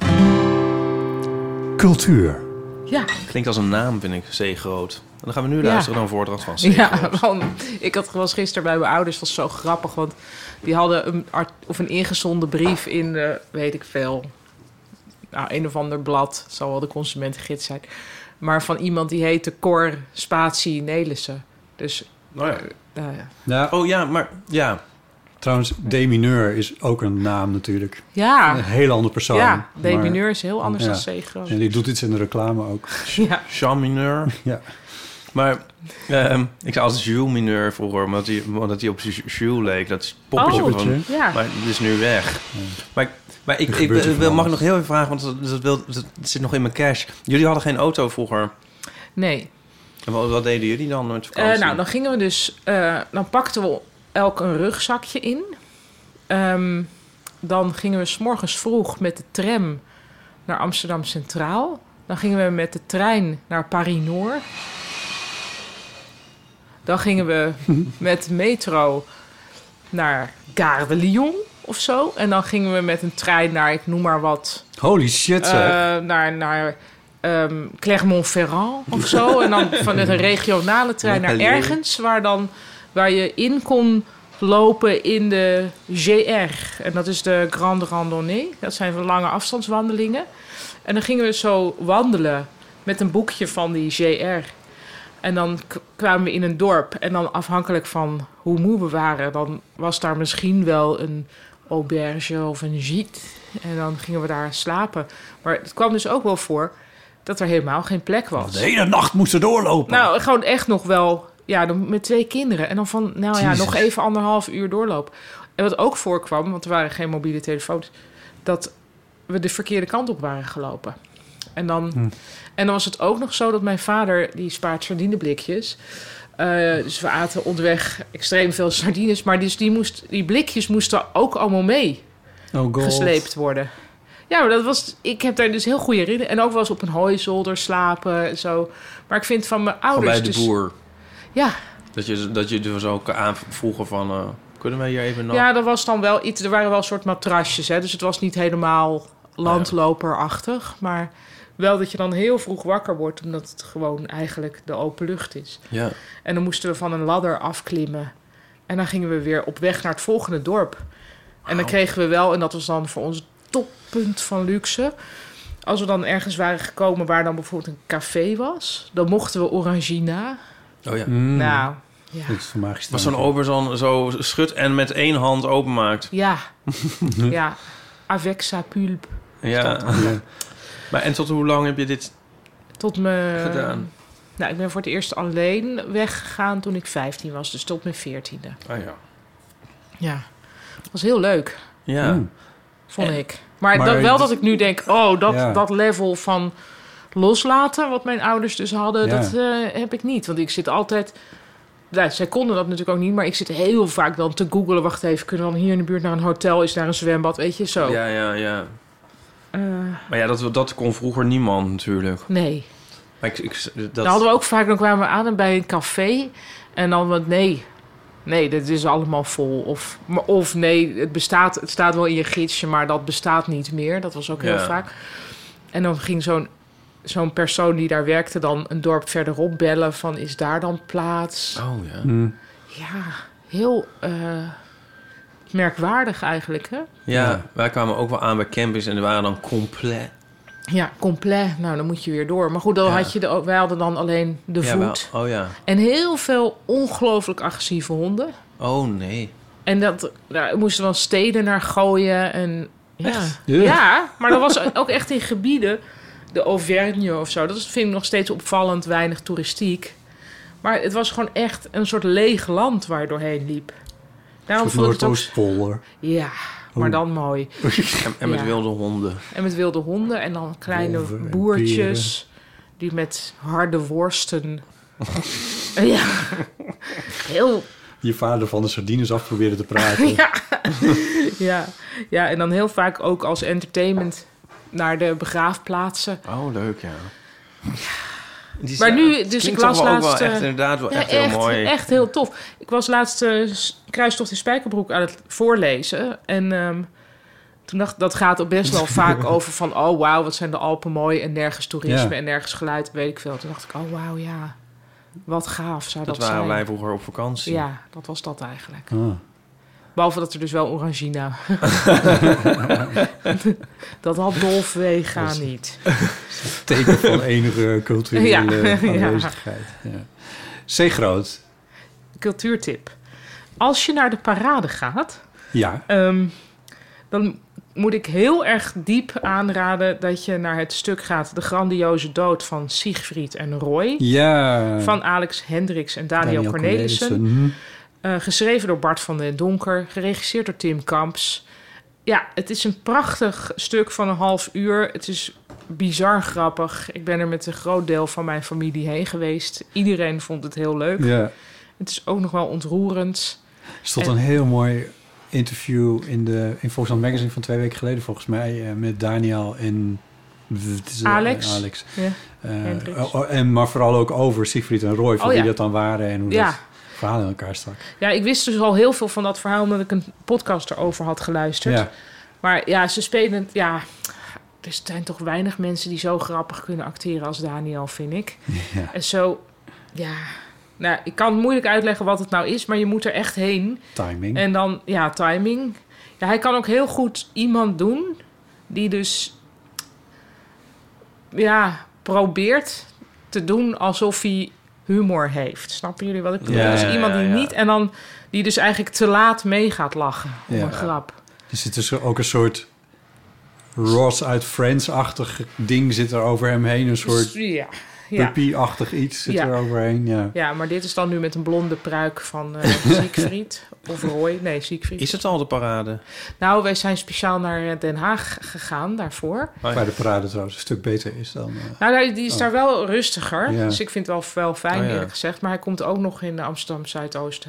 Cultuur. Ja. Klinkt als een naam, vind ik. C-groot. En dan gaan we nu Ja. luisteren naar een voordracht van Ja, C-groot. want ik was gisteren bij mijn ouders, was zo grappig, want die hadden een ingezonden brief in, weet ik veel, nou, een of ander blad, het zal wel de consumentengids zijn, maar van iemand die heette Cor Spatie Nelissen. Dus, Nou ja. Ja, Oh ja, maar ja. trouwens, D-mineur is ook een naam natuurlijk. ja, Een hele andere persoon. ja, maar- D-mineur is heel anders Ja. dan C groot. En die doet iets in de reclame ook. Ja, Jean mineur. Ja. Maar ik zei altijd Jules mineur vroeger, omdat hij op Jules leek. Dat is poppetje Oh. van... ja. Maar die is nu weg. Maar Er ik gebeurt er van mag ik alles. nog heel even vragen, want dat zit nog in mijn cash. Jullie hadden geen auto vroeger. Nee. En wat deden jullie dan met vakantie? Nou, dan gingen we dus... dan pakten we elk een rugzakje in. Dan gingen we 's morgens vroeg met de tram naar Amsterdam Centraal. Dan gingen we met de trein naar Paris-Noord. Dan gingen we met de metro naar Gare de Lyon of zo. En dan gingen we met een trein naar, ik noem maar wat... Holy shit, zeg. naar Clermont-Ferrand of zo. En dan vanuit een regionale trein naar ergens waar je in kon lopen in de GR. En dat is de Grande Randonnée. Dat zijn lange afstandswandelingen. En dan gingen we zo wandelen met een boekje van die GR. En dan kwamen we in een dorp. En dan afhankelijk van hoe moe we waren, dan was daar misschien wel een auberge of een gîte En dan gingen we daar slapen. Maar het kwam dus ook wel voor dat er helemaal geen plek was. De hele nacht moesten doorlopen. Nou, gewoon echt nog wel... Ja, dan met 2 kinderen. En dan van, nog even 1,5 uur doorlopen. En wat ook voorkwam, want er waren geen mobiele telefoons... dat we de verkeerde kant op waren gelopen. En dan was het ook nog zo dat mijn vader... die spaart sardineblikjes... dus we aten onderweg extreem veel sardines... maar dus die blikjes moesten ook allemaal mee gesleept worden. Ja, maar ik heb daar dus heel goede herinneringen. En ook wel eens op een hooizolder slapen en zo. Maar ik vind van mijn ouders... Gewoon bij de boer. Ja. Dat je dus ook aanvroegen van... kunnen wij hier even nog... Ja, er was dan wel iets... Er waren wel een soort matrasjes, hè. Dus het was niet helemaal landloperachtig. Maar wel dat je dan heel vroeg wakker wordt... omdat het gewoon eigenlijk de open lucht is. Ja. En dan moesten we van een ladder afklimmen. En dan gingen we weer op weg naar het volgende dorp. En dan kregen we wel... En dat was dan voor ons toppunt van luxe... Als we dan ergens waren gekomen waar dan bijvoorbeeld een café was... dan mochten we Orangina. Oh ja. Nou, ja. Dit is magisch. Was zo'n ober zo schudt en met 1 hand openmaakt. Ja. Ja. Avec sa pulpe. Ja. Maar en tot hoe lang heb je dit gedaan? Nou, ik ben voor het eerst alleen weggegaan toen ik 15 was. Dus tot mijn 14e. Ah ja. Ja. Dat was heel leuk. Ja. Vond ik. Maar dat ik nu denk... dat level van loslaten... wat mijn ouders dus hadden... dat heb ik niet. Want ik zit altijd... Ja, zij konden dat natuurlijk ook niet... maar ik zit heel vaak dan te googlen... wacht even, kunnen we dan hier in de buurt naar een hotel... is daar een zwembad, weet je, zo. Ja. Maar ja, dat kon vroeger niemand natuurlijk. Nee. Maar Dan hadden we ook vaak... dan kwamen we aan bij een café... en dan nee, dit is allemaal vol. Of nee, het staat wel in je gidsje, maar dat bestaat niet meer. Dat was ook heel vaak. En dan ging zo'n persoon die daar werkte dan een dorp verderop bellen van... is daar dan plaats? Oh ja. Ja, heel merkwaardig eigenlijk, hè? Ja, wij kwamen ook wel aan bij campings en er waren dan compleet. Ja, compleet. Nou, dan moet je weer door. Maar goed, dan had je wij hadden dan alleen de voet. En heel veel ongelooflijk agressieve honden. Oh, nee. En daar moesten we dan steden naar gooien. En, ja, maar dat was ook echt in gebieden... de Auvergne of zo. Dat vind ik nog steeds opvallend weinig toeristiek. Maar het was gewoon echt een soort leeg land waar je doorheen liep. Daarom vond ik het Noordoostpolder. Ja, maar dan mooi. En met wilde honden. En met wilde honden. En dan kleine boertjes... die met harde worsten... ja, heel... Je vader van de sardines af probeerde te praten. ja, en dan heel vaak ook als entertainment... naar de begraafplaatsen. Oh, leuk, ja. Maar nu, dus ik las laatst... Ook wel echt, inderdaad wel echt heel mooi. Echt heel tof. Ik was laatst Kruistocht in Spijkerbroek aan het voorlezen. En toen dacht ik, dat gaat best wel vaak over van... oh, wauw, wat zijn de Alpen mooi en nergens toerisme en nergens geluid, weet ik veel. Toen dacht ik, oh, wauw, ja, wat gaaf zou dat zijn. Dat waren wij vroeger op vakantie. Ja, dat was dat eigenlijk. Behalve dat er dus wel Orangina... dat had Dolf Wega niet. Teken van enige culturele aanwezigheid. Ja. Groot. Cultuurtip. Als je naar de parade gaat... Ja. Dan moet ik heel erg diep aanraden... dat je naar het stuk gaat... De grandioze dood van Siegfried en Roy. Ja. Van Alex Hendricks en Daniel Cornelissen. Geschreven door Bart van den Donker. Geregisseerd door Tim Kamps. Ja, het is een prachtig stuk van een half uur. Het is bizar grappig. Ik ben er met een groot deel van mijn familie heen geweest. Iedereen vond het heel leuk. Ja. Het is ook nog wel ontroerend. Er stond een heel mooi interview in Volkskrant Magazine van 2 weken geleden... volgens mij, met Daniel en... Alex. Ja. Maar vooral ook over Siegfried en Roy, van wie dat dan waren... en hoe dat verhaal in elkaar stak. Ja, ik wist dus al heel veel van dat verhaal... omdat ik een podcast erover had geluisterd. Ja. Maar ja, ze spelen het... Ja, er zijn toch weinig mensen die zo grappig kunnen acteren als Daniel, vind ik. Ja. En zo... Ja... Nou, ik kan moeilijk uitleggen wat het nou is, maar je moet er echt heen. Timing. En dan, timing. Ja, hij kan ook heel goed iemand doen die dus, probeert te doen alsof hij humor heeft. Snappen jullie wat ik bedoel? Dus iemand die niet, en dan die dus eigenlijk te laat mee gaat lachen om een grap. Dus het is ook een soort Ross uit Friends-achtig ding zit er over hem heen. Een soort Ja. puppy-achtig iets zit er overheen. Ja. Ja, maar dit is dan nu met een blonde pruik van Siegfried. Of Roy. Nee, Siegfried. Is het al de parade? Nou, wij zijn speciaal naar Den Haag gegaan daarvoor. Waar de parade trouwens een stuk beter is dan... Nou, die is daar wel rustiger. Ja. Dus ik vind het wel fijn, Oh, ja. eerlijk gezegd. Maar hij komt ook nog in Amsterdam Zuid.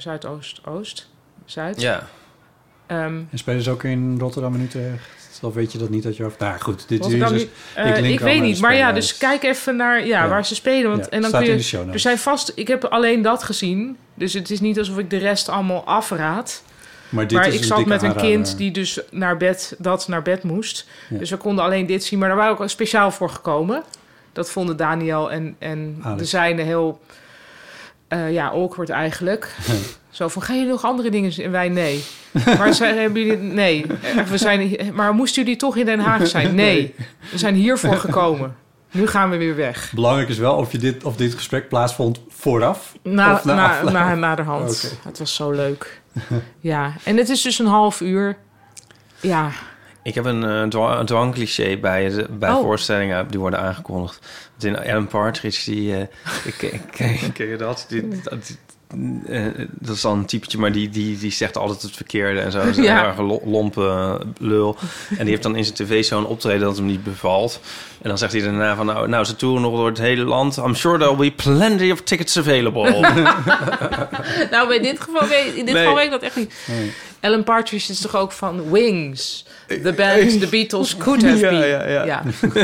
Ja. En spelen ze ook in Rotterdam en Utrecht? Of weet je dat niet dat je... Nou goed, dit Rotterdam is... niet. link Ik al weet naar niet. de Maar ja, speellijst. dus kijk even naar waar ze spelen. Want, Ja, en dan staat kun in je, de show notes. er zijn vast... Ik heb alleen dat gezien. Dus het is niet alsof ik de rest allemaal afraad. Maar dit Maar is ik een zat dikke met een aanrader. kind die dus naar bed moest. Ja. Dus we konden alleen dit zien. Maar daar waren we ook speciaal voor gekomen. Dat vonden Daniel en Alex. de zijne heel awkward eigenlijk. Zo van, gaan jullie nog andere dingen zien? En wij, nee. Maar hebben jullie... Nee. Maar moesten jullie toch in Den Haag zijn? Nee. We zijn hiervoor gekomen. Nu gaan we weer weg. Belangrijk is wel of dit gesprek plaatsvond vooraf. Of na afloop. Naderhand. Oké. Het was zo leuk. Ja. En het is dus een half uur. Ja. Ik heb een dwangcliché bij voorstellingen die worden aangekondigd. In Alan Partridge, ken je dat? Dat is dan een typetje, maar die zegt altijd het verkeerde en zo. Dat is een erg lompe lul. En die heeft dan in zijn tv zo'n optreden dat hem niet bevalt. En dan zegt hij daarna van, nou ze toeren nog door het hele land. I'm sure there'll be plenty of tickets available. Nou, in dit geval weet ik dat echt niet. Nee. Alan Partridge is toch ook van Wings? The band the Beatles could have been. Ja.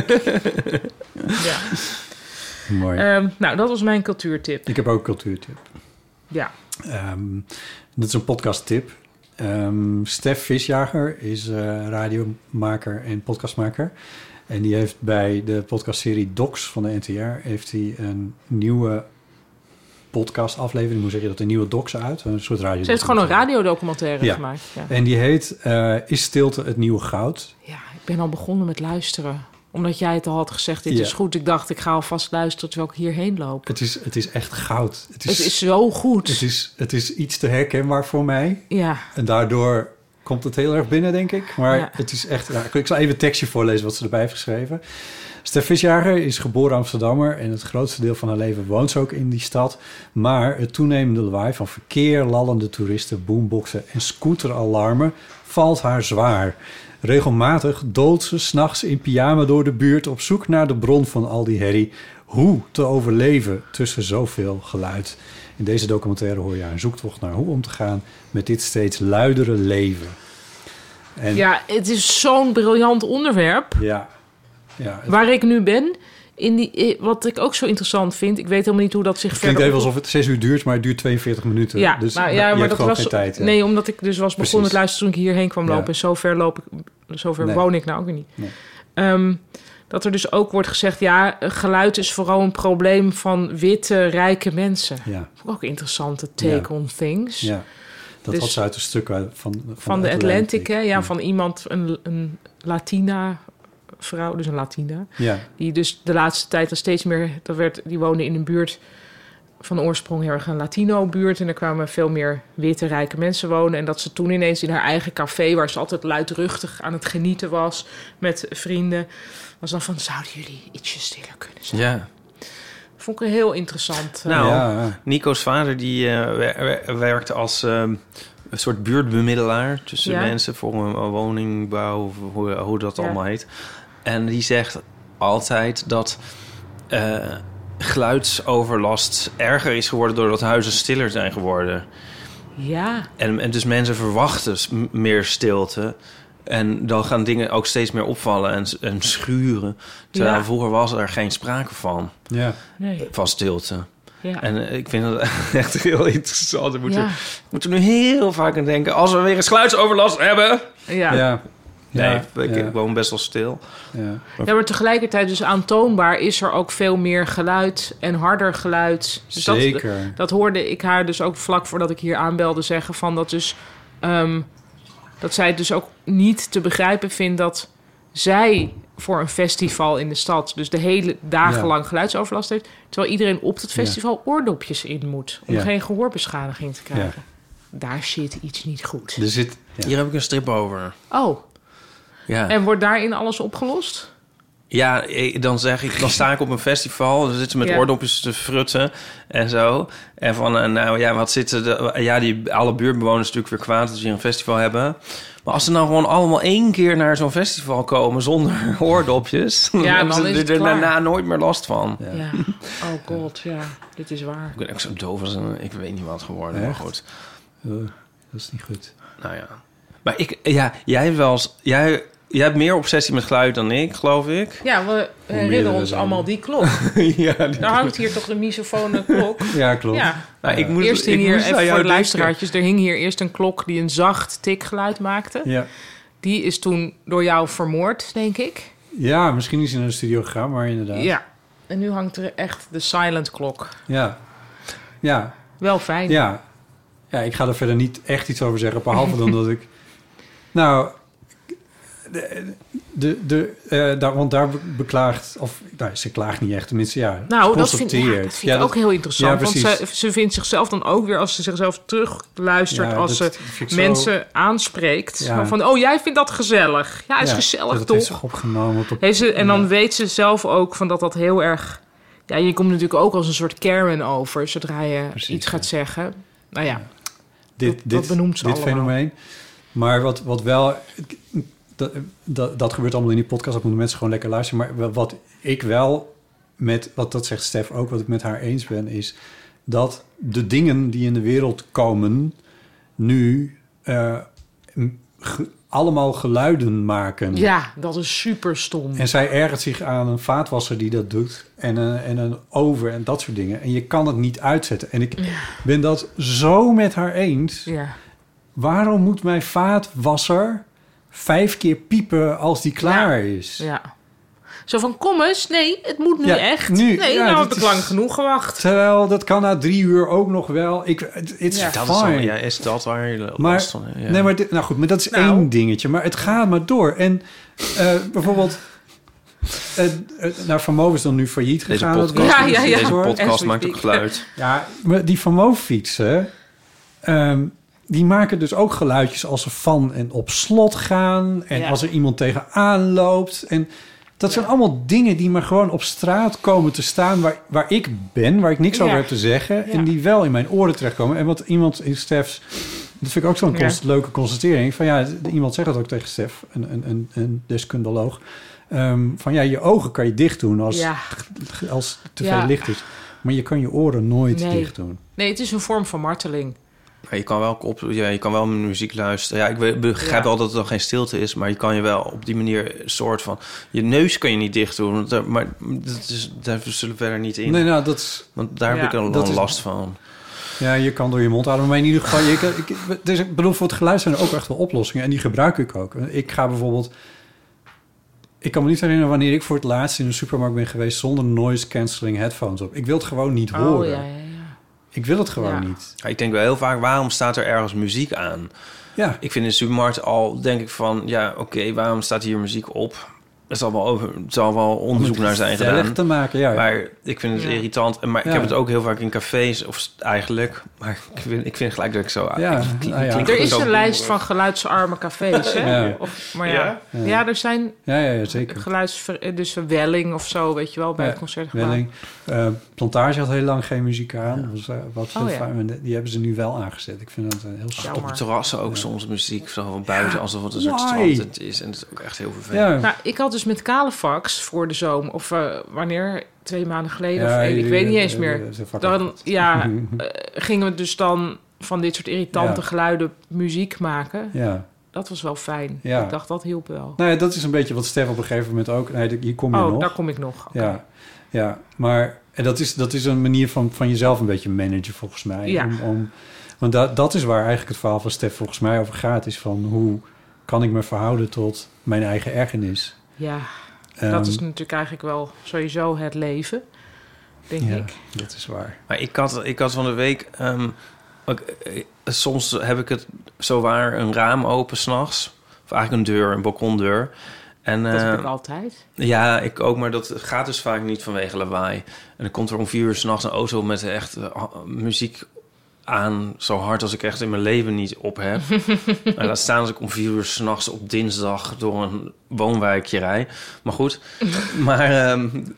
Mooi. Nou, dat was mijn cultuurtip. Ik heb ook een cultuurtip. Ja. Dat is een podcasttip. Stef Visjager is radiomaker en podcastmaker. En die heeft bij de podcastserie Docs van de NTR... heeft hij een nieuwe podcastaflevering. Hoe zeg je dat? Een nieuwe Docs uit. Een soort radio. Ze heeft gewoon een radiodocumentaire gemaakt. Ja. En die heet Is stilte het nieuwe goud? Ja, ik ben al begonnen met luisteren. Omdat jij het al had gezegd, dit is goed. Ik dacht, ik ga alvast luisteren terwijl ik hierheen loop. Het is echt goud. Het is zo goed. Het is iets te herkenbaar voor mij. Ja. En daardoor komt het heel erg binnen, denk ik. Maar het is echt... Nou, ik zal even een tekstje voorlezen wat ze erbij heeft geschreven. Stef Visjager is geboren Amsterdammer... en het grootste deel van haar leven woont ze ook in die stad. Maar het toenemende lawaai van verkeer, lallende toeristen... boomboxen en scooteralarmen valt haar zwaar. Regelmatig doolt ze 's nachts in pyjama door de buurt... op zoek naar de bron van al die herrie. Hoe te overleven tussen zoveel geluid. In deze documentaire hoor je haar zoektocht naar hoe om te gaan... met dit steeds luidere leven. En ja, het is zo'n briljant onderwerp. ja, Waar ik nu ben... wat ik ook zo interessant vind... ik weet helemaal niet hoe dat zich het klinkt verder... even alsof het 6 uur duurt, maar het duurt 42 minuten. Ja, dus maar, je maar hebt dat gewoon was... geen tijd. Ja. Nee, omdat ik dus was begonnen met luisteren toen ik hierheen kwam lopen. Ja. En zover Nee. woon ik nou ook weer niet. Nee. Dat er dus ook wordt gezegd... ja, geluid is vooral een probleem van witte, rijke mensen. Ja. Ook een interessante take on things. Ja, dat Dus- had ze uit een stuk Van de Atlantic, hè? Ja, van iemand, een Latina vrouw, dus een Latina. Ja. Die dus de laatste tijd al steeds meer... die woonde in een buurt van oorsprong heel erg een Latino-buurt. En er kwamen veel meer witte, rijke mensen wonen. En dat ze toen ineens in haar eigen café... waar ze altijd luidruchtig aan het genieten was met vrienden... was dan van, zouden jullie ietsje stiller kunnen zijn? Ja. Vond ik heel interessant. Nico's vader die werkte als een soort buurtbemiddelaar... tussen mensen voor een woningbouw, of hoe dat allemaal heet. En die zegt altijd dat geluidsoverlast erger is geworden... doordat huizen stiller zijn geworden. Ja. En dus mensen verwachten meer stilte... En dan gaan dingen ook steeds meer opvallen en schuren. Terwijl vroeger was er geen sprake van. Ja. Nee. Van stilte. Ja. En ik vind het echt heel interessant. We moeten nu heel vaak aan denken... als we weer een geluidsoverlast hebben... Ik woon best wel stil. Ja, maar tegelijkertijd dus aantoonbaar... is er ook veel meer geluid en harder geluid. Dus zeker. Dat hoorde ik haar dus ook vlak voordat ik hier aanbelde zeggen... van dat dus... dat zij het dus ook niet te begrijpen vindt dat zij voor een festival in de stad... dus de hele dagenlang geluidsoverlast heeft... terwijl iedereen op het festival oordopjes in moet... om geen gehoorbeschadiging te krijgen. Daar zit iets niet goed. Hier heb ik een strip over. Oh. Ja. En wordt daarin alles opgelost? Ja, dan sta ik op een festival. Dan zitten ze met oordopjes te frutten en zo. En van, wat zitten alle buurtbewoners natuurlijk weer kwaad dat ze hier een festival hebben. Maar als ze nou gewoon allemaal 1 keer naar zo'n festival komen zonder oordopjes, dan hebben ze er daarna nooit meer last van. Ja. Oh god, ja, dit is waar. Ik ben ook zo doof als ik weet niet wat geworden, maar goed. Dat is niet goed. Nou ja. Maar jij hebt meer obsessie met geluid dan ik, geloof ik. Ja, we herinneren ons allemaal die klok. Er hangt hier toch de misofone klok? Ja, klopt. Ja. Nou, ik moest even voor de luisteraartjes. Er hing hier eerst een klok die een zacht tikgeluid maakte. Ja. Die is toen door jou vermoord, denk ik. Ja, misschien is hij naar de studio gegaan, maar inderdaad. Ja. En nu hangt er echt de silent klok. Ja. Ja. Wel fijn. Ja. Ja, ik ga er verder niet echt iets over zeggen, behalve dan dat ik... Nou... want daar beklaagt... ze klaagt niet echt, tenminste, ja. Nou, dat vind ik ook heel interessant. Ja, want ze vindt zichzelf dan ook weer... als ze zichzelf terugluistert... als ze mensen aanspreekt... Ja. Van, jij vindt dat gezellig. Ja, is gezellig, toch? Heeft zich opgenomen. En dan weet ze zelf ook van dat heel erg... Ja, je komt natuurlijk ook als een soort Karen over... zodra je iets gaat zeggen. Nou ja, dat benoemt ze allemaal. Dit fenomeen. Maar wat wel... Dat gebeurt allemaal in die podcast. Dat moeten mensen gewoon lekker luisteren. Maar wat ik wel wat dat zegt Stef ook, wat ik met haar eens ben, is dat de dingen die in de wereld komen nu allemaal geluiden maken. Ja, dat is super stom. En zij ergert zich aan een vaatwasser die dat doet en een oven en dat soort dingen. En je kan het niet uitzetten. En ik ben dat zo met haar eens. Ja. Waarom moet mijn vaatwasser 5 keer piepen als die klaar is? Ja. Zo van, kom eens. Nee, het moet nu echt. Nu, nou heb ik lang genoeg gewacht. Terwijl, dat kan na 3 uur ook nog wel. It's fine. Is dat waar je last van? Ja. Nee, maar nou goed, maar dat is één dingetje. Maar het gaat maar door. En bijvoorbeeld... Van Moof is dan nu failliet gegaan. Deze podcast maakt ook geluid. Ja, maar die Van Moof fietsen... die maken dus ook geluidjes als ze van en op slot gaan. En als er iemand tegenaan loopt. En dat zijn allemaal dingen die maar gewoon op straat komen te staan... waar ik ben, waar ik niks over heb te zeggen... Ja. En die wel in mijn oren terechtkomen. En wat iemand in Stef's... Dat vind ik ook zo'n leuke constatering. Van iemand zegt dat ook tegen Stef, een deskundoloog... van je ogen kan je dicht doen als te veel licht is. Maar je kan je oren nooit dicht doen. Nee, het is een vorm van marteling. Ja, je kan wel muziek luisteren. Ja, ik begrijp wel dat het dan geen stilte is... maar je kan je wel op die manier een soort van... Je neus kan je niet dicht doen, maar daar zullen we verder niet in. Nee, nou, want daar heb ik dan last van. Ja, je kan door je mond ademen, maar in ieder geval... ik bedoel, voor het geluid zijn er ook echt wel oplossingen... en die gebruik ik ook. Ik ga bijvoorbeeld... Ik kan me niet herinneren wanneer ik voor het laatst in een supermarkt ben geweest... zonder noise-cancelling headphones op. Ik wil het gewoon niet horen. Ja. Ik wil het gewoon niet. Ja, ik denk wel heel vaak, waarom staat er ergens muziek aan? Ja. Ik vind in de supermarkt al, denk ik van... waarom staat hier muziek op? Er zal wel onderzoek naar zijn gedaan. Te maken, ja. Maar ik vind het irritant. Maar ik heb het ook heel vaak in cafés, of eigenlijk. Maar ik vind gelijk dat ik zo... Er is een lijst van geluidsarme cafés, hè? Ja. Ja, er zijn zeker. Dus Welling of zo, weet je wel, bij het concert. Welling. Plantage had heel lang geen muziek aan. Dat was fijn. Die hebben ze nu wel aangezet. Ik vind dat heel stom. Op terrassen ook soms muziek van buiten, alsof het een soort strand is. En dat is ook echt heel vervelend. Ja. Nou, ik had dus met Calefax voor de zomer, of wanneer, 2 maanden geleden, ik weet niet eens meer. Dan gingen we dus dan van dit soort irritante geluiden muziek maken. Ja. Dat was wel fijn. Ja. Ik dacht, dat hielp wel. Nou ja, dat is een beetje wat Stef op een gegeven moment ook... Nee, hier kom je nog. Daar kom ik nog. Okay. Ja, maar en dat is een manier van jezelf een beetje managen, volgens mij. Ja. Want dat is waar eigenlijk het verhaal van Stef volgens mij over gaat. Is van, hoe kan ik me verhouden tot mijn eigen ergernis? Ja, dat is natuurlijk eigenlijk wel sowieso het leven, denk ik. Dat is waar. Maar ik had van de week... soms heb ik het zowaar een raam open 's nachts. Of eigenlijk een balkondeur. En, dat heb ik altijd. Ja, ik ook, maar dat gaat dus vaak niet vanwege lawaai. En dan komt er om 4 uur 's nachts een auto met echt muziek aan zo hard als ik echt in mijn leven niet op heb. En laat staan als ik om 4 uur 's nachts op dinsdag door een woonwijkje rij. Maar goed. Maar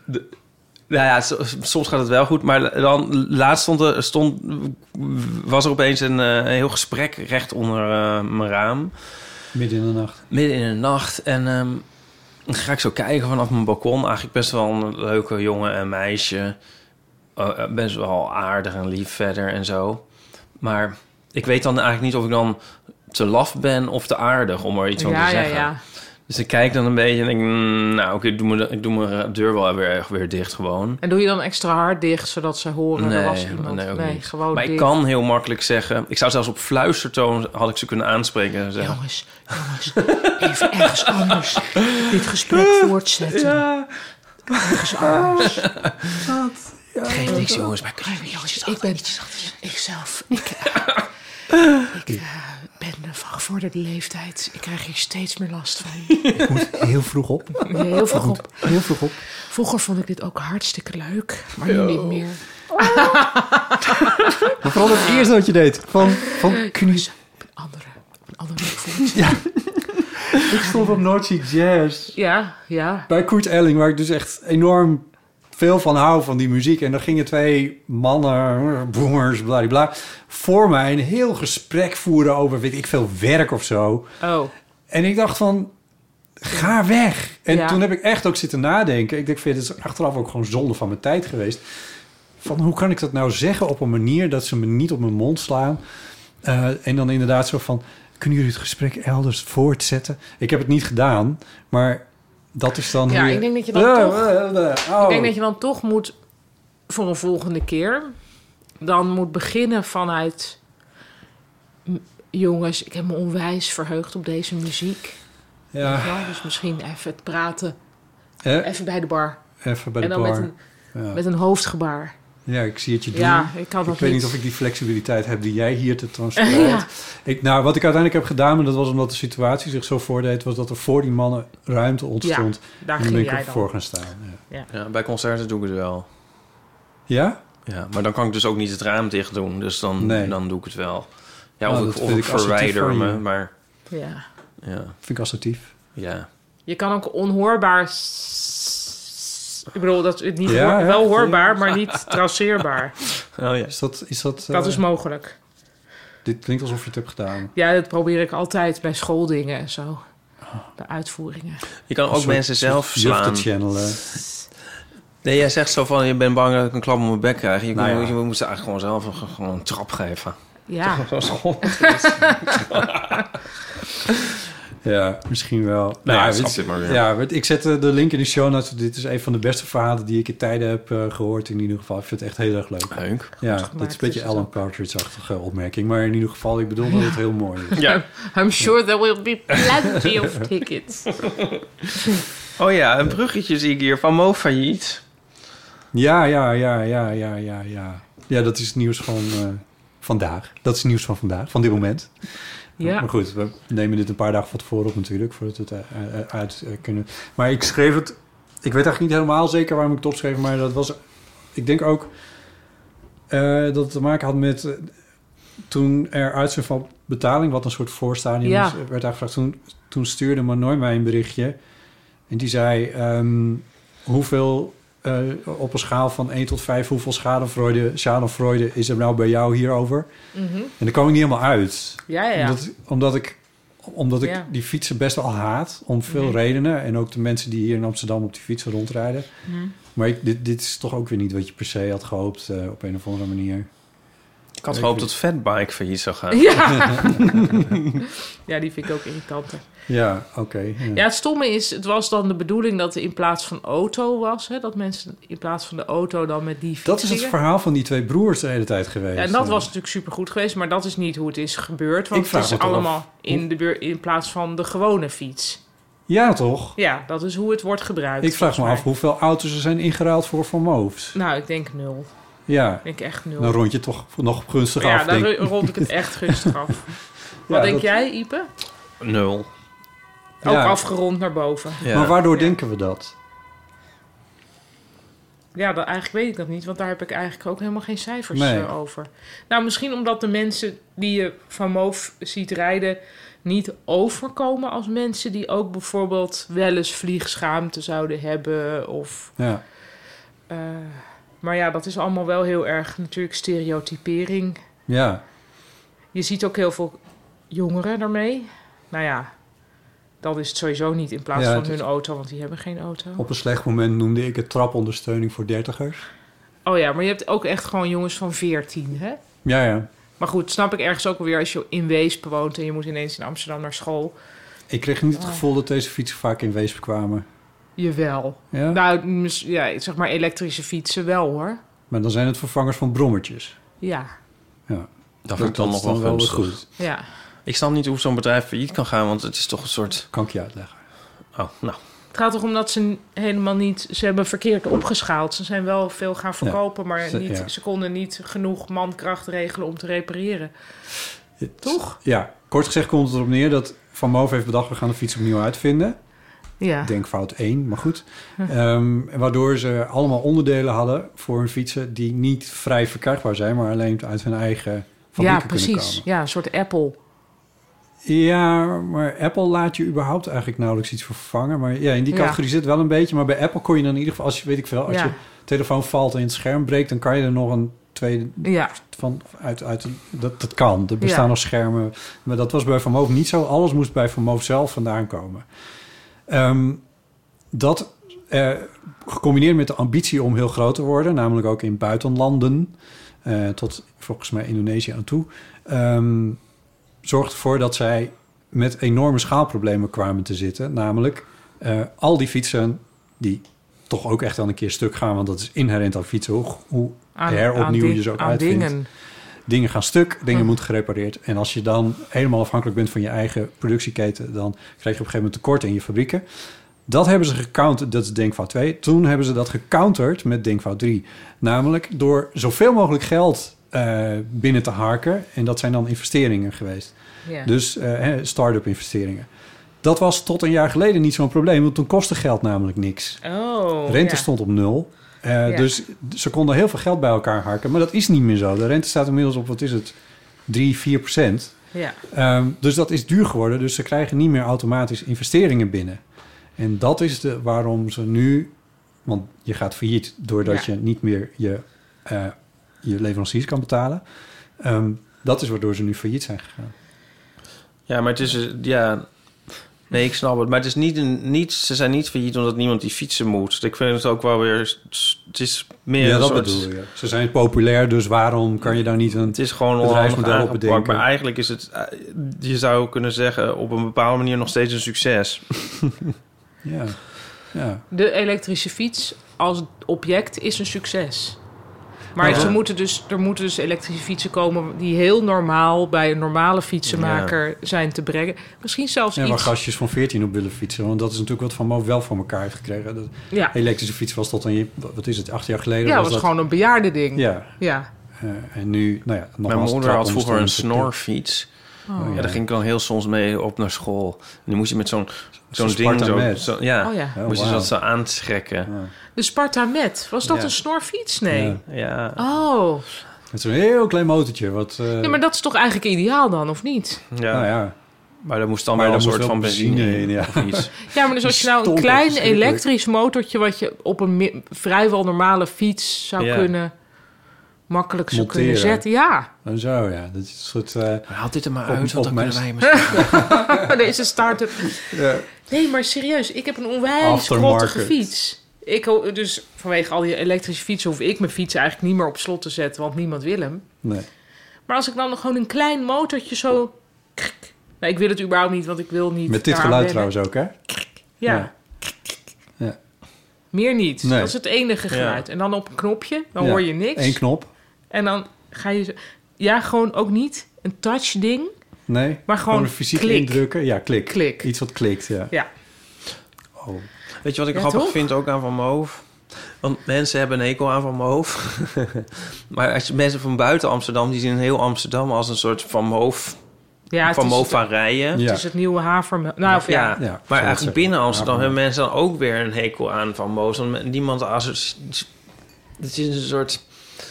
soms gaat het wel goed. Maar dan laatst was er opeens een heel gesprek recht onder mijn raam. Midden in de nacht. Midden in de nacht. En dan ga ik zo kijken vanaf mijn balkon. Eigenlijk best wel een leuke jongen en meisje. Best wel aardig en lief verder en zo. Maar ik weet dan eigenlijk niet of ik dan te laf ben of te aardig om er iets van te zeggen. Ja. Dus ik kijk dan een beetje en denk, oké, ik doe mijn deur wel weer dicht gewoon. En doe je dan extra hard dicht, zodat ze horen er was iemand? Nee, ook niet. Gewoon maar dicht. ik kan heel makkelijk zeggen... Ik zou zelfs op fluistertoon had ik ze kunnen aanspreken. En zeggen, Jongens, even ergens anders dit gesprek voortzetten. Ja. Ergens anders. Geef niks, jongens. Maar ik ben ikzelf. Ik ben van gevorderde leeftijd. Ik krijg hier steeds meer last van. Ik moet heel vroeg op. Ja, heel vroeg op. Heel vroeg op. Vroeger vond ik dit ook hartstikke leuk, maar nu niet meer. Maar vooral het eerste wat je deed. Van een andere voet. Ja. Ik stond op Noordzee Jazz. Ja. Bij Kurt Elling, waar ik dus echt enorm veel van hou, van die muziek. En dan gingen 2 mannen, boomers, bladibla, voor mij een heel gesprek voeren over, weet ik veel, werk of zo. Oh. En ik dacht van, ga weg. En toen heb ik echt ook zitten nadenken. Ik denk, het is achteraf ook gewoon zonde van mijn tijd geweest. Van, hoe kan ik dat nou zeggen op een manier dat ze me niet op mijn mond slaan? En dan inderdaad zo van, kunnen jullie het gesprek elders voortzetten? Ik heb het niet gedaan, maar dat is dan... Ja, ik denk dat je dan toch... Ik denk dat je dan toch moet, voor een volgende keer, dan moet beginnen vanuit... Jongens, ik heb me onwijs verheugd op deze muziek. Ja. Dus misschien even het praten. Even bij de bar. Even bij de bar. En dan met een hoofdgebaar. Ja, ik zie het je doen. Ja, ik kan dat Ik weet niet of ik die flexibiliteit heb die jij hier te transporteren. Ja. Wat ik uiteindelijk heb gedaan, maar dat was omdat de situatie zich zo voordeed, was dat er voor die mannen ruimte ontstond. Ja, daar en ging ben jij ik dan voor gaan staan. Ja, bij concerten doe ik het wel. Ja? Ja, maar dan kan ik dus ook niet het raam dicht doen. Dus dan doe ik het wel. Ja, of ik verwijder me, maar... Ja. Vind ik assertief. Ja. Je kan ook onhoorbaar... Ik bedoel, dat is niet wel hoorbaar, maar niet traceerbaar. Oh ja. Is dat dat is mogelijk. Dit klinkt alsof je het hebt gedaan. Ja, dat probeer ik altijd bij schooldingen en zo. Bij uitvoeringen. Je kan ook mensen zelf slaan. Nee, jij zegt zo van, je bent bang dat ik een klap op mijn bek krijg. Je moet ze eigenlijk gewoon zelf een trap geven. Ja. Ja, misschien wel. Ik zet de link in de show notes. Dit is een van de beste verhalen die ik in tijden heb gehoord. In ieder geval, ik vind het echt heel erg leuk. Ja, dat is een beetje Alan Partridge-achtige opmerking. Maar in ieder geval, ik bedoel dat het heel mooi is. Ja. I'm sure there will be plenty of tickets. Oh ja, een bruggetje zie ik hier van Mo failliet. Ja. Ja, dat is nieuws van vandaag. Dat is nieuws van vandaag, van dit moment. Ja. Maar goed, we nemen dit een paar dagen van tevoren op natuurlijk, voordat we het uit kunnen. Maar ik schreef het... Ik weet eigenlijk niet helemaal zeker waarom ik het opschreef, maar dat was... Ik denk ook dat het te maken had met... toen er uitzien van betaling, wat een soort voorstadium werd aangevraagd. Toen stuurde Manoy mij een berichtje. En die zei... hoeveel... op een schaal van 1 tot 5, hoeveel schadenfreude is er nou bij jou hierover? Mm-hmm. En daar kwam ik niet helemaal uit. Ja. Omdat ik die fietsen best wel haat, om veel redenen. En ook de mensen die hier in Amsterdam op die fietsen rondrijden. Mm. Maar dit is toch ook weer niet wat je per se had gehoopt op een of andere manier. Ik had gehoopt dat Fatbike failliet zou gaan. Ja, die vind ik ook irritanter. Ja, oké. Ja, het stomme is, het was dan de bedoeling dat er in plaats van auto was. Hè, dat mensen in plaats van de auto dan met die fiets Dat is het verhaal van die 2 broers de hele tijd geweest. Ja, en dat was natuurlijk supergoed geweest, maar dat is niet hoe het is gebeurd. Want het is allemaal in plaats van de gewone fiets. Ja, toch? Ja, dat is hoe het wordt gebruikt. Ik vraag me af hoeveel auto's er zijn ingeruild voor Moofs. Nou, ik denk 0. Ja. Ik denk echt 0. Dan rond je toch nog gunstig af. Ja, dan rond ik het echt gunstig af. Wat denk jij, Ipe? 0. Ook afgerond naar boven. Ja. Maar waardoor denken we dat? Ja, eigenlijk weet ik dat niet, want daar heb ik eigenlijk ook helemaal geen cijfers Nee. over. Nou, misschien omdat de mensen die je van Moof ziet rijden niet overkomen als mensen die ook bijvoorbeeld wel eens vliegschaamte zouden hebben. Of, Ja. maar ja, dat is allemaal wel heel erg natuurlijk stereotypering. Ja. Je ziet ook heel veel jongeren daarmee. Nou ja, dat is het sowieso niet in plaats Ja, van het hun is- auto, want die hebben geen auto. Op een slecht moment noemde ik het trapondersteuning voor 30ers. Oh ja, maar je hebt ook echt gewoon jongens van 14, hè? Ja, ja. Maar goed, snap ik ergens ook alweer als je in Weesp woont en je moet ineens in Amsterdam naar school. Ik kreeg niet het gevoel dat deze fietsen vaak in Weesp kwamen. Jawel. Ja? Nou, ja, zeg maar elektrische fietsen wel, hoor. Maar dan zijn het vervangers van brommertjes. Ja, Ja. Dat vind ik dan is nog wel weer gunstig. goed. ja. Ik snap niet hoe zo'n bedrijf failliet kan gaan, want het is toch een soort... Kan ik je uitleggen. Oh, nou. Het gaat toch om dat ze helemaal niet... Ze hebben verkeerd opgeschaald. Ze zijn wel veel gaan verkopen, maar ze konden niet genoeg mankracht regelen om te repareren. Toch? Ja, kort gezegd komt het erop neer dat Van Moof heeft bedacht... we gaan de fiets opnieuw uitvinden. Ja. Denkfout 1, maar goed. Waardoor ze allemaal onderdelen hadden voor hun fietsen... die niet vrij verkrijgbaar zijn, maar alleen uit hun eigen fabrieken kunnen komen. Precies. Ja, een soort Apple. Ja, maar Apple laat je überhaupt eigenlijk nauwelijks iets vervangen. Maar ja, in die categorie zit wel een beetje. Maar bij Apple kon je dan in ieder geval, als je weet ik veel, als je telefoon valt en het scherm breekt, dan kan je er nog een tweede van uit dat kan. Er bestaan nog schermen. Maar dat was bij Van Moof niet zo. Alles moest bij Van Moof zelf vandaan komen. Dat gecombineerd met de ambitie om heel groot te worden, namelijk ook in buitenlanden, tot volgens mij Indonesië aan toe, zorgt ervoor dat zij met enorme schaalproblemen kwamen te zitten. Namelijk al die fietsen die toch ook echt wel een keer stuk gaan, want dat is inherent aan fietsen, hoe heropnieuw je ze ook uitvindt. Dingen gaan stuk, dingen moeten gerepareerd. En als je dan helemaal afhankelijk bent van je eigen productieketen, dan krijg je op een gegeven moment tekort in je fabrieken. Dat hebben ze gecounterd, dat is denkfout 2. Toen hebben ze dat gecounterd met denkfout 3. Namelijk door zoveel mogelijk geld binnen te harken. En dat zijn dan investeringen geweest. Ja. Dus start-up investeringen. Dat was tot een jaar geleden niet zo'n probleem, want toen kostte geld namelijk niks. Rente stond op 0. Dus ze konden heel veel geld bij elkaar harken. Maar dat is niet meer zo. De rente staat inmiddels op, 3-4%. Ja. Dus dat is duur geworden. Dus ze krijgen niet meer automatisch investeringen binnen. En dat is waarom ze nu... Want je gaat failliet doordat je niet meer je leveranciers kan betalen. Dat is waardoor ze nu failliet zijn gegaan. Ja, maar het is... Nee, ik snap het. Maar het is ze zijn niet failliet omdat niemand die fietsen moet. Ik vind het ook wel weer... Het is meer ja, een dat soort... bedoel je. Ze zijn populair, dus waarom kan je daar niet een het is gewoon bedrijfsmodel op bedenken? Maar eigenlijk is het... Je zou kunnen zeggen, op een bepaalde manier nog steeds een succes. Ja. De elektrische fiets als object is een succes. Maar er moeten dus elektrische fietsen komen die heel normaal bij een normale fietsenmaker zijn te brengen. Misschien zelfs waar iets... gastjes van 14 op willen fietsen. Want dat is natuurlijk wat Van Moof wel voor elkaar heeft gekregen. Dat elektrische fiets was tot een... Wat is het, 8 jaar geleden? Ja, was gewoon een bejaarde ding. Ja. En nu, nou ja... Mijn moeder had vroeger een snorfiets. Ja, daar ging ik dan heel soms mee op naar school. En dan moest je met zo'n ding moest je dat zo aantrekken. Ja. De Spartamet, was dat een snorfiets? Nee. Ja. Oh. Met zo'n heel klein motortje. Ja, maar dat is toch eigenlijk ideaal dan, of niet? Ja. Nou ja. Maar er moest dan wel een soort van benzine in. Ja. Of iets. Ja, maar dus als je nou een klein elektrisch motortje wat je op een vrijwel normale fiets zou kunnen... makkelijk zo kunnen zetten, ja. Zo, ja. Dat is een soort... Haal dit er maar uit, want dan kunnen wij misschien... Deze start-up... Ja. Nee, maar serieus, ik heb een onwijs grottige fiets. Dus vanwege al die elektrische fietsen... hoef ik mijn fiets eigenlijk niet meer op slot te zetten... want niemand wil hem. Nee. Maar als ik dan nog gewoon een klein motortje zo... Nou, ik wil het überhaupt niet, want ik wil niet... Met dit geluid trouwens ook, hè? Ja. Meer niet. Nee. Dat is het enige geluid. En dan op een knopje, dan hoor je niks. 1 knop. En dan ga je... Ja, gewoon ook niet een touch ding. Nee, maar gewoon fysiek klik. indrukken. Ja, klik. Klik. Iets wat klikt, ja. Oh. Weet je wat ik grappig vind ook aan Van Moof? Want mensen hebben een hekel aan Van Moof. Maar als je mensen van buiten Amsterdam... die zien heel Amsterdam als een soort Van Moof... Van Moof van rijden. Het is het nieuwe Havermelk. Nou, maar eigenlijk binnen Amsterdam hebben mensen dan ook weer een hekel aan Van Moof. Want niemand Het is een soort...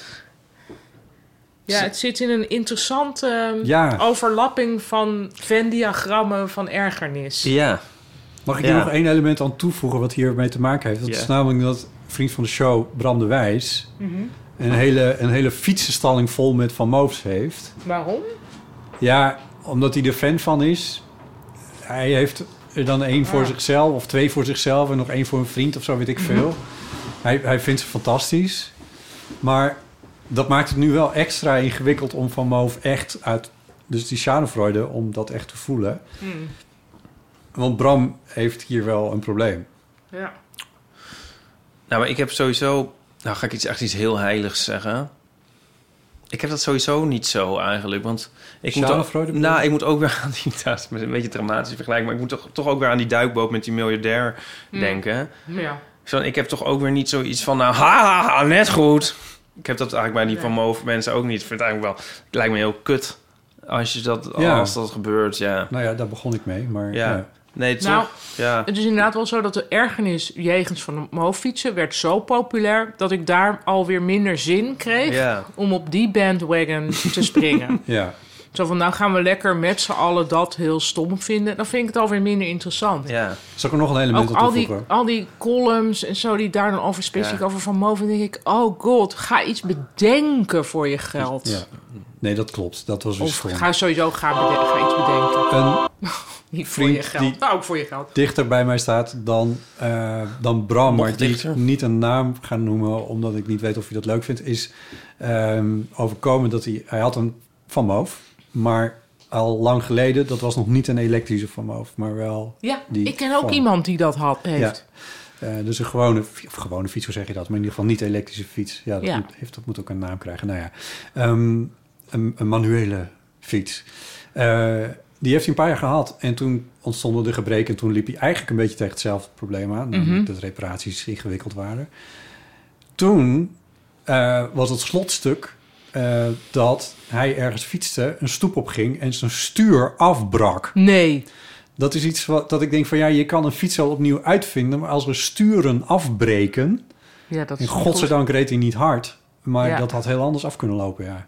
Ja, het zit in een interessante overlapping van Venn-diagrammen van ergernis. Ja. Mag ik hier nog één element aan toevoegen wat hiermee te maken heeft? Dat is namelijk dat vriend van de show, Bram de Wijs... een hele fietsenstalling vol met Van Moofs heeft. Waarom? Ja, omdat hij er fan van is. Hij heeft er dan 1 voor zichzelf of 2 voor zichzelf... en nog 1 voor een vriend of zo, weet ik veel. Hij vindt ze fantastisch. Maar dat maakt het nu wel extra ingewikkeld om Van Moof echt uit... dus die schadenfreude, om dat echt te voelen. Want Bram heeft hier wel een probleem. Ja. Nou, maar ik heb sowieso... Nou, ga ik iets heel heiligs zeggen. Ik heb dat sowieso niet zo eigenlijk, want... ik moet ook weer aan die... Dat is een beetje dramatisch vergelijking... maar ik moet toch ook weer aan die duikboot met die miljardair denken. Ja. Ik heb toch ook weer niet zoiets van... nou, ha, net goed. Ik heb dat eigenlijk bij die Van Moof mensen ook niet. Ik vind het eigenlijk wel... Het lijkt me heel kut als dat gebeurt, ja. Nou ja, daar begon ik mee, maar... Ja. Nee, toch? Ja. Het is inderdaad wel zo dat de ergernis jegens Van Moof fietsen werd zo populair... dat ik daar alweer minder zin kreeg om op die bandwagon te springen. Ja. Zo van, nou gaan we lekker met z'n allen dat heel stom vinden. Dan vind ik het alweer minder interessant. Ja. Zal ik er nog een element op toevoegen? Al die columns en zo die daar dan over specifiek over Van Moof... dan denk ik, oh god, ga iets bedenken voor je geld. Ja. Nee, dat klopt. Dat was of ga iets bedenken. Niet voor je geld, die ook voor je geld. Dichter bij mij staat dan Bram, maar die ik niet een naam ga noemen... omdat ik niet weet of je dat leuk vindt... is overkomen dat hij had een Van Moof... maar al lang geleden, dat was nog niet een elektrische Van Moof... maar wel... Ja, ik ken ook iemand die dat heeft. Ja. Dus een gewone fiets, hoe zeg je dat? Maar in ieder geval niet elektrische fiets. Ja, dat moet ook een naam krijgen. Nou ja, een manuele fiets... die heeft hij een paar jaar gehad. En toen ontstonden de gebreken. En toen liep hij eigenlijk een beetje tegen hetzelfde probleem aan. Namelijk dat reparaties ingewikkeld waren. Toen was het slotstuk dat hij ergens fietste, een stoep opging en zijn stuur afbrak. Nee. Dat is iets dat ik denk van je kan een fiets wel opnieuw uitvinden. Maar als er sturen afbreken... Ja, dat is en godzijdank reed hij niet hard. Maar dat had heel anders af kunnen lopen, ja.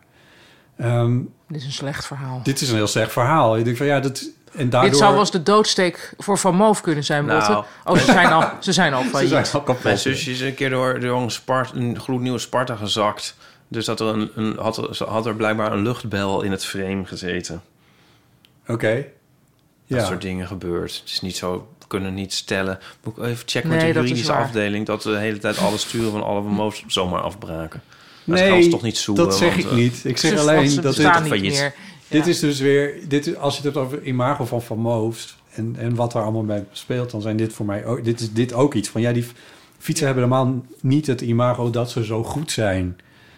Dit is een slecht verhaal. Dit is een heel slecht verhaal. Ik denk van en daardoor... Dit zou wel eens de doodsteek voor Van Moof kunnen zijn, Botte. Ze zijn al failliet. Mijn zusje is een keer door een gloednieuwe Sparta gezakt. Dus dat er had er blijkbaar een luchtbel in het frame gezeten. Oké. Dat soort dingen gebeurt. Het is niet zo... kunnen niet stellen. Moet ik even checken met de juridische afdeling... dat de hele tijd alle sturen van alle Van Moof zomaar afbraken. Maar dat kan ze toch niet zoeken. Dat zeg ik niet. Ik zeg alleen dat dit failliet meer. Dit is dus weer... als je het hebt over imago van Moof... en wat er allemaal bij speelt... dan zijn dit voor mij ook... Dit ook iets van... die fietsen hebben helemaal niet het imago... dat ze zo goed zijn.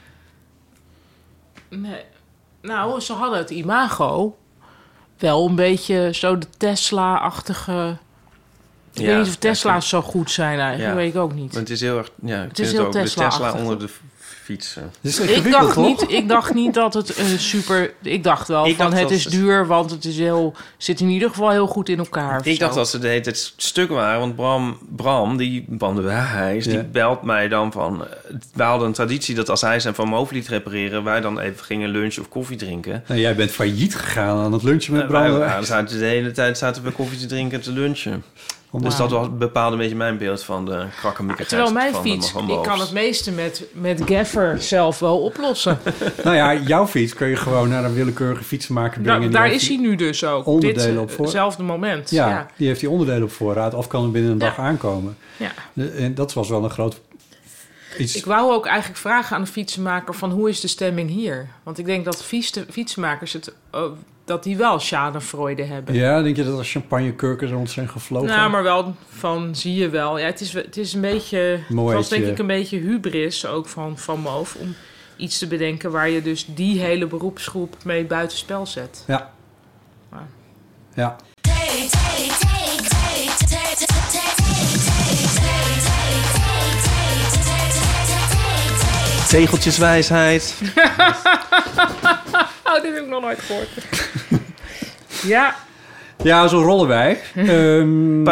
Nee. Nou, ze hadden het imago... wel een beetje zo de Tesla-achtige... Ik weet niet of Tesla's zo goed zijn eigenlijk. Dat weet ik ook niet. Maar het is heel erg... Ja, het is heel Tesla onder de fietsen. Ik dacht niet dat het super... Ik dacht wel het is duur, want het is zit in ieder geval heel goed in elkaar. Ik dacht dat ze de hele tijd stuk waren, want Bram die Bram de Wijs, die belt mij dan van... Wij hadden een traditie dat als hij zijn Van Moof liet repareren... wij dan even gingen lunchen of koffie drinken. Nou, jij bent failliet gegaan aan het lunchen met Bram de Wijs. De hele tijd zaten we koffie te drinken en te lunchen. Dus dat bepaalde een beetje mijn beeld van de krakkemikkigheid. Terwijl mijn fiets, ik kan het meeste met Gaffer zelf wel oplossen. Nou ja, jouw fiets kun je gewoon naar een willekeurige fietsenmaker brengen. Daar is hij nu dus ook. Onderdelen op voorraad. Hetzelfde moment. Ja, die heeft die onderdelen op voorraad. Of kan er binnen een dag aankomen. Ja. En dat was wel een groot... iets. Ik wou ook eigenlijk vragen aan de fietsenmaker van hoe is de stemming hier? Want ik denk dat fietsenmakers dat die wel schadenfreude hebben. Ja, denk je dat er champagnekurken rond zijn gevlogen? Nou, maar wel van, zie je wel. Ja, het is een beetje... Het was denk ik een beetje hubris ook van Moof... om iets te bedenken waar je dus die hele beroepsgroep mee buitenspel zet. Ja. Ja. Tegeltjeswijsheid. Oh, dit heb ik nog nooit gehoord. Ja. Ja, zo rollen wij.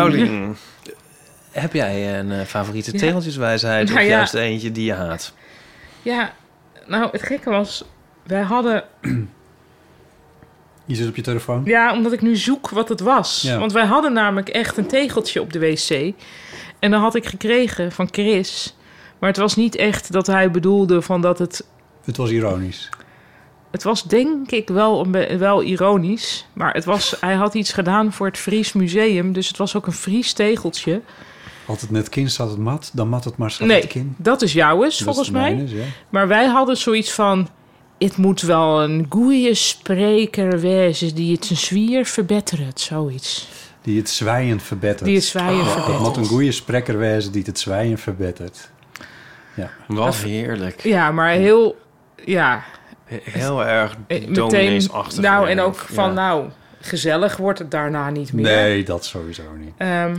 Paulien, heb jij een favoriete tegeltjeswijsheid... of juist eentje die je haat? Ja, nou, het gekke was... Wij hadden... Je zit op je telefoon? Ja, omdat ik nu zoek wat het was. Ja. Want wij hadden namelijk echt een tegeltje op de wc. En dat had ik gekregen van Chris. Maar het was niet echt dat hij bedoelde van dat het... Het was ironisch. Het was denk ik wel ironisch. Maar hij had iets gedaan voor het Fries Museum. Dus het was ook een Fries tegeltje. Altijd net kind staat het mat, dan mat het maar staat Nee, het kind. dat is jouwes, Dat volgens is mij. mijnes, ja. Maar wij hadden zoiets van... Het moet wel een goeie spreker wezen die het zijn zwier verbetert, zoiets. Die het zwijgen verbetert. Die het zwijgen Het verbetert. moet een goede spreker wezen die het zwijgen verbetert. Ja. Wat heerlijk. Ja, maar heel... Ja, Heel erg meteen... domineesachtig. Nou, en ook van, Ja. nou, gezellig wordt het daarna niet meer. Nee, dat sowieso niet.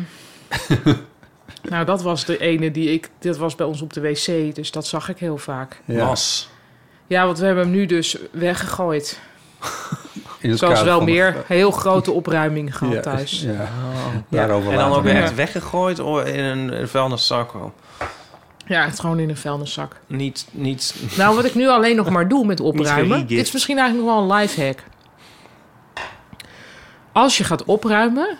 Nou, dat was de ene dit was bij ons op de wc, dus dat zag ik heel vaak. Ja. Was. Ja, want we hebben hem nu dus weggegooid. In het Zoals kader wel van meer heel grote opruiming gehad Ja, thuis. Ja. Daarover En dan later ook weer meer. echt weggegooid in een vuilniszak. Ja, het gewoon in een vuilniszak. Niet... Nou, wat ik nu alleen nog maar doe met opruimen... geregift. Dit is misschien eigenlijk nog wel een lifehack. Als je gaat opruimen...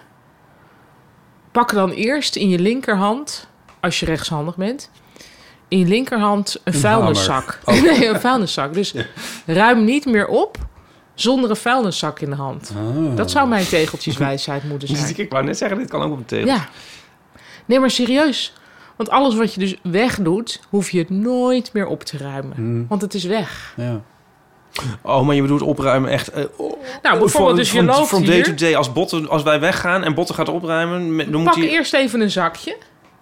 Pak dan eerst in je linkerhand... Als je rechtshandig bent... In je linkerhand een vuilniszak. hamer. Nee, een vuilniszak. Dus ruim niet meer op... Zonder een vuilniszak in de hand. Ah. Dat zou mijn tegeltjeswijsheid moeten zijn. Ik wou net zeggen, dit kan ook op een tegel. Ja. Nee, maar serieus. Want alles wat je dus wegdoet... hoef je het nooit meer op te ruimen. Want het is weg. Ja. Oh, maar je bedoelt opruimen echt... Nou, bijvoorbeeld dus je loopt From hier... day to day. Als wij weggaan en Botte gaat opruimen... Dan moet Pak hij... eerst even een zakje.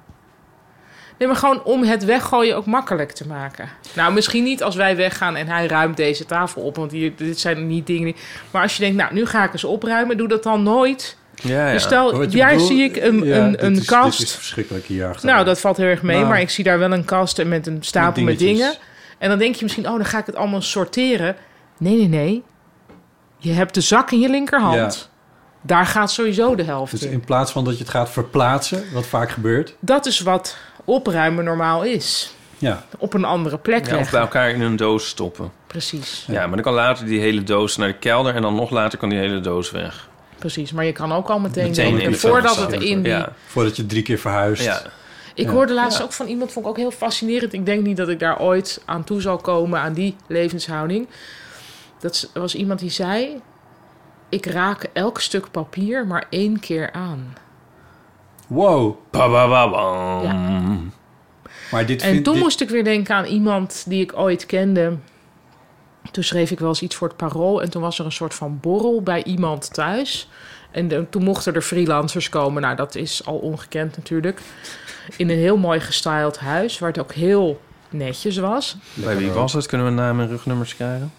Nee, maar gewoon om het weggooien ook makkelijk te maken. Nou, misschien niet als wij weggaan en hij ruimt deze tafel op. Want dit zijn niet dingen... Maar als je denkt, nou, nu ga ik eens opruimen. Doe dat dan nooit. Ja, ja. Dus stel, Wat je daar bedoelt- zie ik Ja, een dit kast. is verschrikkelijk hier achter. Nou, dat valt heel erg mee. Nou. Maar ik zie daar wel een kast en met een stapel met dingetjes. dingen. En dan denk je misschien, oh, dan ga ik het allemaal sorteren. Nee. Je hebt de zak in je linkerhand. Ja. Daar gaat sowieso de helft Dus in. in plaats van dat je het gaat verplaatsen, wat vaak gebeurt. Dat is wat opruimen normaal is. Ja, Op een andere plek Ja, of bij leggen. elkaar in een doos stoppen. Precies. Ja, maar dan kan later die hele doos naar de kelder... en dan nog later kan die hele doos weg. Precies, maar je kan ook al meteen Meteen denken... in de voordat het vuilniszak. in die... Ja. voordat je 3 keer verhuist. Ja. Ik hoorde laatst ook van iemand, vond ik ook heel fascinerend. Ik denk niet dat ik daar ooit aan toe zal komen, aan die levenshouding. Dat was iemand die zei... Ik raak elk stuk papier maar 1 keer aan. Wow. Ba, ba, ba, bam. Ja. Maar dit En toen dit- moest ik weer denken aan iemand die ik ooit kende. Toen schreef ik wel eens iets voor het Parool. En toen was er een soort van borrel bij iemand thuis. En toen mochten er freelancers komen. Nou, dat is al ongekend natuurlijk. In een heel mooi gestyled huis, waar het ook heel netjes was. Bij wie was het? Kunnen we naam en rugnummers krijgen?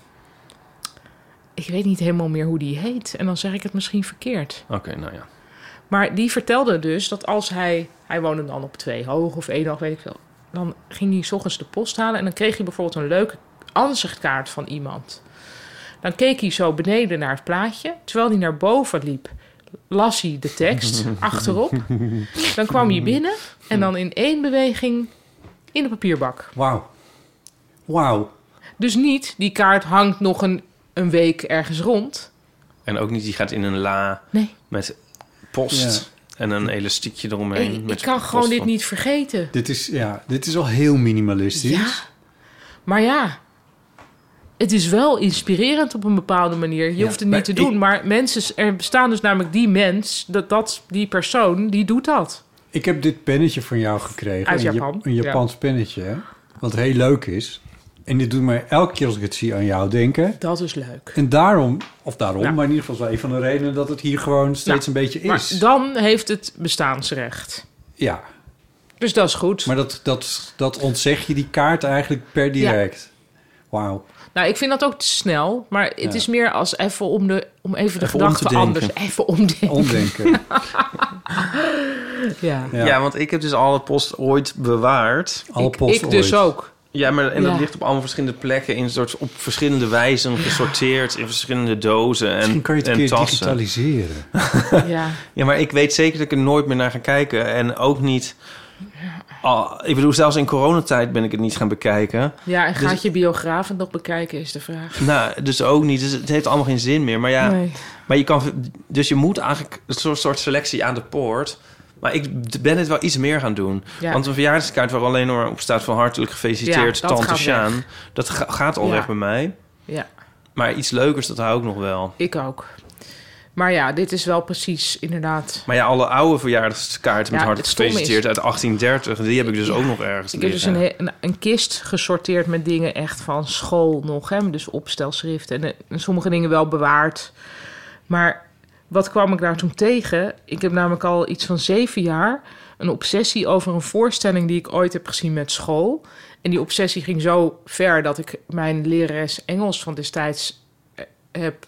Ik weet niet helemaal meer hoe die heet. En dan zeg ik het misschien verkeerd. Oké, nou ja. Maar die vertelde dus dat als hij woonde dan op 2 hoog of 1 hoog, weet ik veel. Dan ging hij 's ochtends de post halen en dan kreeg hij bijvoorbeeld een leuke aanzichtkaart van iemand. Dan keek hij zo beneden naar het plaatje. Terwijl hij naar boven liep, las hij de tekst achterop. Dan kwam hij binnen en dan in 1 beweging in de papierbak. Wauw. Dus niet, die kaart hangt nog een week ergens rond. En ook niet, die gaat in een la Nee. met post en een elastiekje eromheen. Ik met kan post gewoon dit van- niet vergeten. Dit is al heel minimalistisch. Ja, maar ja, het is wel inspirerend op een bepaalde manier. Je hoeft het maar niet te doen, maar er bestaan dus namelijk die mens, die persoon, die doet dat. Ik heb dit pennetje van jou gekregen. Uit een Japan. Een Japans pennetje, hè? Wat heel leuk is. En dit doet mij elke keer als ik het zie aan jou denken. Dat is leuk. En daarom, Ja. maar in ieder geval is wel een van de redenen dat het hier gewoon steeds Nou, een beetje is. Maar dan heeft het bestaansrecht. Ja, Dus dat is goed. maar dat ontzeg je die kaart eigenlijk per direct. Wauw. Nou, ik vind dat ook te snel, maar het is meer als even om even de Even om gedachte te anders. denken. Even omdenken. Omdenken. Ja. Ja. want ik heb dus alle post ooit bewaard. Alle post Ik dus ooit. ook. Ja, maar en dat Ja. ligt op allemaal verschillende plekken... op verschillende wijzen gesorteerd... in verschillende dozen en, Misschien kan je het en een keer tassen. digitaliseren. Ja. Ja, maar ik weet zeker dat ik er nooit meer naar ga kijken. En ook niet... Ik bedoel, zelfs in coronatijd ben ik het niet gaan bekijken. Ja, en gaat Dus- je biograaf het nog bekijken, is de vraag. Nou, dus ook niet. Dus het heeft allemaal geen zin meer. Maar ja, Nee. maar je kan... Dus je moet eigenlijk een soort selectie aan de poort. Maar ik ben het wel iets meer gaan doen. Ja. Want een verjaardagskaart waar alleen maar op staat van hartelijk gefeliciteerd, Ja, dat Tante gaat Sjaan. weg. Dat gaat al Ja. weg bij mij. Ja, Maar iets leukers, dat hou ik nog wel. ik ook. Maar ja, dit is wel precies inderdaad... Maar ja, alle oude verjaardagskaarten met Ja, hartelijk het stomme gefeliciteerd is- uit 1830... die heb ik dus Ja. ook nog ergens Ik heb dus liggen. een kist gesorteerd met dingen echt van school nog. Hè? Dus opstelschriften en sommige dingen wel bewaard. Maar wat kwam ik daar toen tegen? Ik heb namelijk al iets van 7 jaar een obsessie over een voorstelling die ik ooit heb gezien met school. En die obsessie ging zo ver dat ik mijn lerares Engels van destijds heb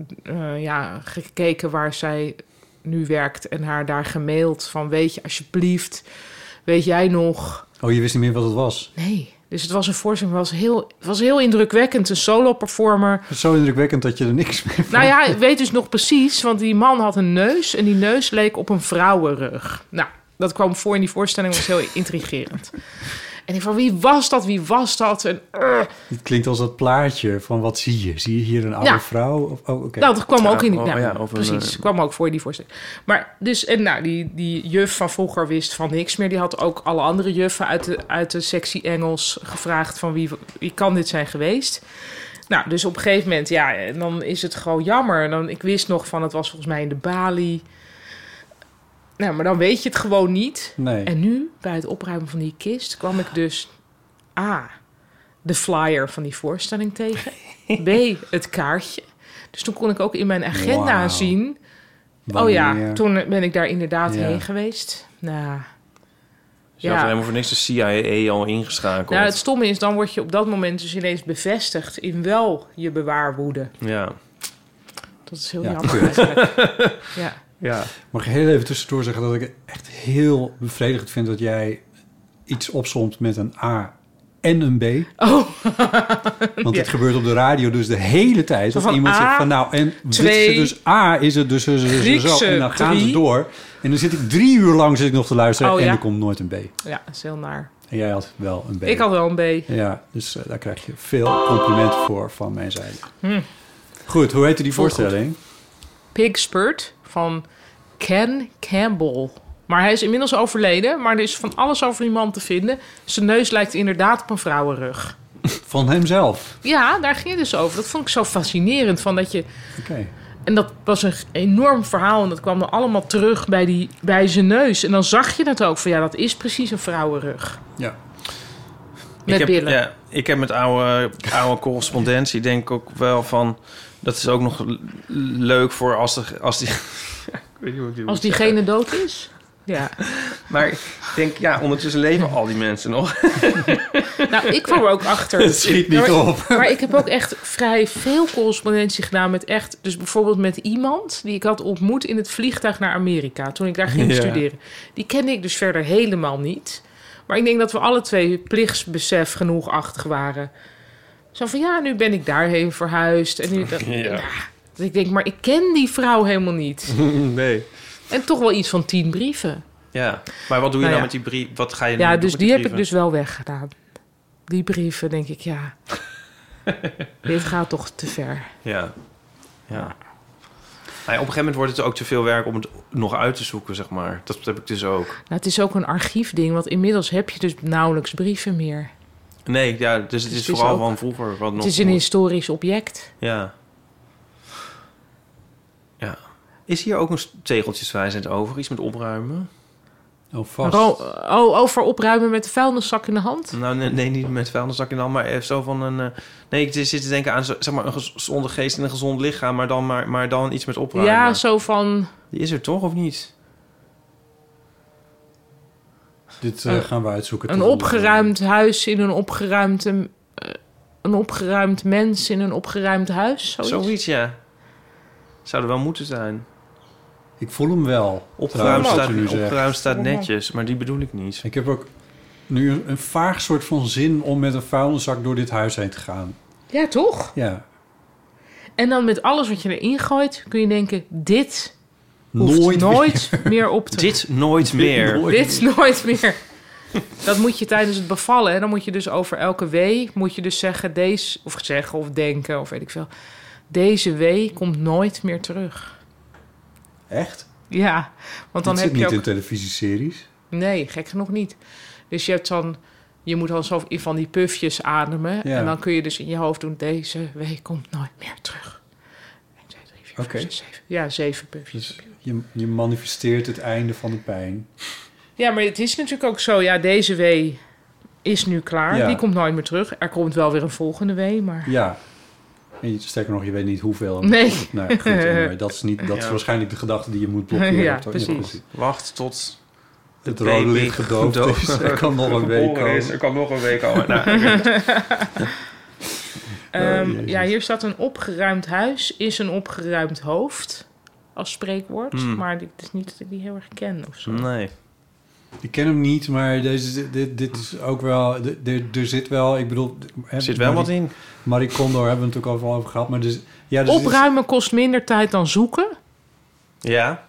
gekeken waar zij nu werkt en haar daar gemaild van weet je alsjeblieft, weet jij nog... Oh, je wist niet meer wat het was. Nee, dus het was een voorstelling, het was heel indrukwekkend. Een solo-performer. Het is zo indrukwekkend dat je er niks meer van... Nou ja, ik weet dus nog precies, want die man had een neus en die neus leek op een vrouwenrug. Nou, dat kwam voor in die voorstelling, was heel intrigerend. En ik van, wie was dat? En, Het klinkt als dat plaatje van wat zie je? Zie je hier een oude Ja. vrouw? Of, oké. Nou, dat kwam ook in die... Oh, Nou, ja, of een, precies, kwam ook voor in die voorstelling. Maar dus, en nou, die juf van vroeger wist van niks meer. Die had ook alle andere juffen uit de sectie Engels gevraagd van wie kan dit zijn geweest. Nou, dus op een gegeven moment, ja, en dan is het gewoon jammer. Ik wist nog van, het was volgens mij in de Bali. Nou, maar dan weet je het gewoon niet. Nee. En nu, bij het opruimen van die kist, kwam ik dus de flyer van die voorstelling tegen. B, het kaartje. Dus toen kon ik ook in mijn agenda Wauw. zien... Wanneer- toen ben ik daar inderdaad Ja. heen geweest. Nou, Je had helemaal voor niks de CIA al ingeschakeld. nou, het stomme is, dan word je op dat moment dus ineens bevestigd in wel je bewaarwoede. Ja. Dat is heel Ja, jammer kut. eigenlijk. Ja. Ja. Mag ik heel even tussendoor zeggen dat ik het echt heel bevredigend vind dat jij iets opsomt met een A en een B. Oh, Want Ja. het gebeurt op de radio dus de hele tijd. Zo Of van iemand A, zegt van nou, en dit 2, is dus A, is het dus zo. Griekse En dan gaan ze 3. door. En dan zit ik 3 uur lang nog te luisteren Oh, en ja? er komt nooit een B. ja, dat is heel naar. En jij had wel een B. Ik had wel een B. Ja, dus daar krijg je veel complimenten voor van mijn zijde. Hm. Goed, hoe heette die Voel goed. voorstelling? Pig Spurt van Ken Campbell. Maar hij is inmiddels overleden, maar er is van alles over die man te vinden. Zijn neus lijkt inderdaad op een vrouwenrug. Van hemzelf. Ja, daar ging het dus over. Dat vond ik zo fascinerend. Van dat je, Oké. en dat was een enorm verhaal. En dat kwam dan allemaal terug bij zijn neus. En dan zag je het ook. Van ja, dat is precies een vrouwenrug. Ja. Met billen. Ik heb met oude correspondentie denk ik ook wel van... Dat is ook nog leuk voor als die... ik weet niet hoe ik dit Als moet diegene dood is. Ja. Maar ik denk, ja, ondertussen leven al die mensen nog. Nou, ik kwam er ook achter. Het schiet niet maar, op. Maar ik heb ook echt vrij veel correspondentie gedaan met echt... Dus bijvoorbeeld met iemand die ik had ontmoet in het vliegtuig naar Amerika... toen ik daar ging Ja. studeren. Die kende ik dus verder helemaal niet. Maar ik denk dat we alle twee plichtsbesef genoeg achtig waren. Zo van, ja, nu ben ik daarheen verhuisd. En nu, Ja. dat ik denk, maar ik ken die vrouw helemaal niet. Nee. En toch wel iets van 10 brieven. Ja, maar wat doe je Nou nou ja. met die brief? Wat ga je nu Ja, doen dus met die heb ik brieven? dus wel weggedaan. Die brieven, denk ik, ja. Dit gaat toch te ver. Ja. Ja. Nou ja, op een gegeven moment wordt het ook te veel werk om het nog uit te zoeken, zeg maar. Dat heb ik dus ook. Nou, het is ook een archiefding, want inmiddels heb je dus nauwelijks brieven meer. Nee, ja, dus het is het is vooral ook- van vroeger. Wat nog Het is een historisch object. Ja. Ja. Is hier ook een tegeltjeswijsheid over? Iets met opruimen? Oh, vast. Over opruimen met de vuilniszak in de hand? Nou, nee, niet met vuilniszak in de hand, maar even zo van een... Nee, ik zit te denken aan zeg maar, een gezonde geest en een gezond lichaam... maar dan iets met opruimen. Ja, zo van... Die is er toch, of niet? Dit gaan we uitzoeken. Een opgeruimd huis in een opgeruimd mens in een opgeruimd huis. Zoiets, ja. Zou er wel moeten zijn. Ik voel hem wel. Opgeruimd trouwens, wat je nu zegt. opgeruimd staat netjes, maar die bedoel ik niet. Ik heb ook nu een vaag soort van zin om met een vuilniszak door dit huis heen te gaan. Ja, toch? Ja. En dan met alles wat je erin gooit, kun je denken... Dit hoeft Nooit nooit meer op te... Dit nooit meer. Nooit. Dit nooit meer. Dat moet je tijdens het bevallen. En dan moet je dus over elke wee... moet je dus zeggen, of denken, of weet ik veel. Deze wee komt nooit meer terug. Echt? Ja, want dan Dat heb zit je niet ook... in televisieseries. Nee, gek genoeg niet. Dus je moet dan zo van die pufjes ademen. Ja. En dan kun je dus in je hoofd doen... deze wee komt nooit meer terug. 1, 2, 3, 4, 5, Oké. 6, 7. Ja, 7 pufjes. Dus je manifesteert het einde van de pijn. Ja, maar het is natuurlijk ook zo... ja, deze wee is nu klaar. Ja. Die komt nooit meer terug. Er komt wel weer een volgende wee, maar... Ja. En sterker nog, je weet niet hoeveel. Nee. Nou, goed, anyway, dat is waarschijnlijk de gedachte die je moet blokkeren. Ja, toch? precies. Wacht tot Het rode licht gedoofd is. Er kan nog een week komen. Er kan nog een week komen. Ja, hier staat een opgeruimd huis is een opgeruimd hoofd als spreekwoord. Maar dit is niet dat ik die heel erg ken of zo. Nee. Ik ken hem niet, maar dit is ook wel... Er zit wel, ik bedoel... Er zit wel wat in. Marie Kondo hebben we het natuurlijk al over gehad. Maar dus Opruimen kost minder tijd dan zoeken. Ja.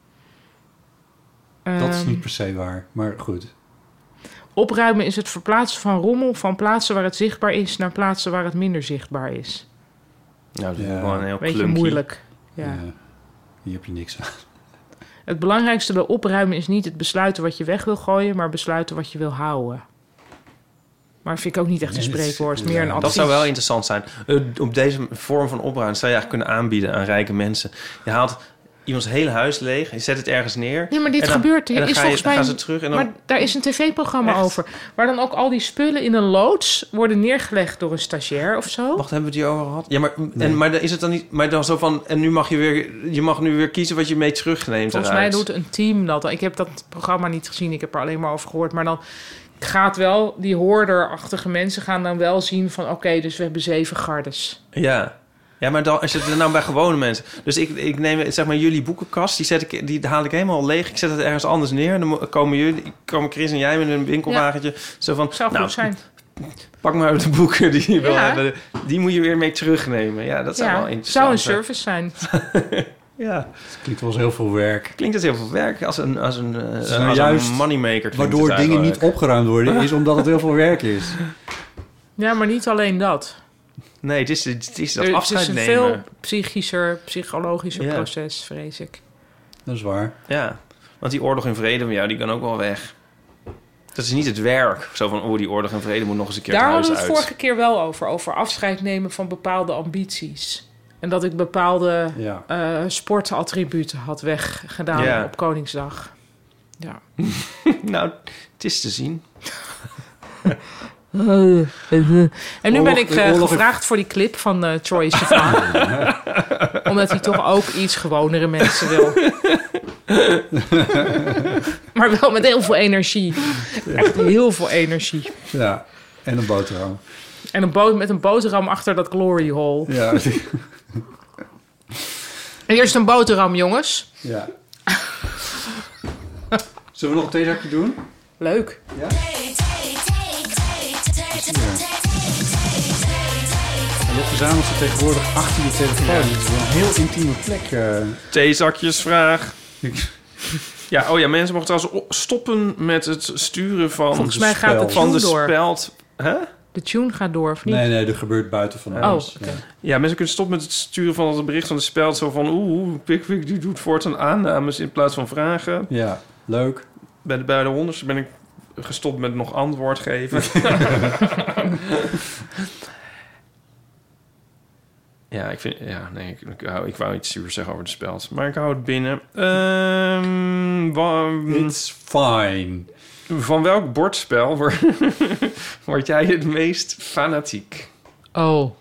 Dat is niet per se waar, maar goed. Opruimen is het verplaatsen van rommel van plaatsen waar het zichtbaar is naar plaatsen waar het minder zichtbaar is. Nou, dat is Ja. gewoon een heel Beetje klunky. moeilijk. Ja. Hier heb je niks aan. Het belangrijkste bij opruimen is niet het besluiten wat je weg wil gooien, maar besluiten wat je wil houden. Maar vind ik ook niet echt een spreekwoord, meer een advies. Dat zou wel interessant zijn. Op deze vorm van opruimen zou je eigenlijk kunnen aanbieden aan rijke mensen. Je haalt iemands hele huis leeg, je zet het ergens neer. Nee, maar dit en dan- gebeurt. en dan Is ga volgens mij. gaan ze terug en dan... Maar daar is een tv-programma Echt? over. Waar dan ook al die spullen in een loods worden neergelegd door een stagiair of zo. Wacht, hebben we het hier over gehad? Ja, maar dan is het dan niet... Maar dan zo van... En nu mag je mag nu weer kiezen wat je mee terugneemt Volgens mij eruit. doet een team dat. Ik heb dat programma niet gezien. Ik heb er alleen maar over gehoord. Maar dan gaat wel... Die hoorderachtige mensen gaan dan wel zien van... Oké, dus we hebben 7 gardes. Ja. Ja, maar dan, als je het nou bij gewone mensen... Dus ik neem, zeg maar, jullie boekenkast... Die haal ik helemaal leeg. Ik zet het ergens anders neer. En dan komen Chris en jij met een winkelwagentje. Zo van... Zou goed zijn. Pak maar de boeken die je wil Ja. hebben. Die moet je weer mee terugnemen. Ja, dat zou wel interessant zou een zijn. service zijn. Ja. Het klinkt wel eens heel veel werk. Klinkt als heel veel werk. Als een juist moneymaker. klinkt Waardoor het dingen niet eigenlijk. opgeruimd worden, is omdat het heel veel werk is. Ja, maar niet alleen dat. Nee, het is dat Het afscheid is een nemen. veel psychologischer Ja. proces, vrees ik. Dat is waar. Ja, want die oorlog en vrede van jou, die kan ook wel weg. Dat is niet het werk. Zo van, die oorlog en vrede moet nog eens een keer Daar het hadden huis we het uit. vorige keer wel over. Over afscheid nemen van bepaalde ambities. En dat ik bepaalde sportattributen had weggedaan Ja. op Koningsdag. Ja. Nou, het is te zien. En nu ben ik oorlog- gevraagd voor die clip van Troye Sivan. Omdat hij toch ook iets gewonere mensen wil. Maar wel met heel veel energie. Echt heel veel energie. Ja, en een boterham. En met een boterham achter dat glory hole. Ja. Eerst een boterham, jongens. Ja. Zullen we nog een theezakje doen? Leuk. Ja? En je verzamelt ze tegenwoordig achter je telefoon. Het is wel een heel intieme plek. Theezakjesvraag. Ja, mensen mogen trouwens stoppen met het sturen van... Volgens mij gaat het van de door. speld. Hè? De tune gaat door, of niet? Nee, dat gebeurt buiten van Oh, ons. oké. Ja, mensen kunnen stoppen met het sturen van het bericht van de speld. Zo van, Pickwick die doet voortaan aannames in plaats van vragen. Ja, leuk. Bij de 100ste ben ik gestopt met nog antwoord geven. Ja, ik vind... Ja, nee, ik wou iets zuur zeggen over de speld. Maar ik hou het binnen. It's fine. Van welk bordspel word jij het meest fanatiek? Oh.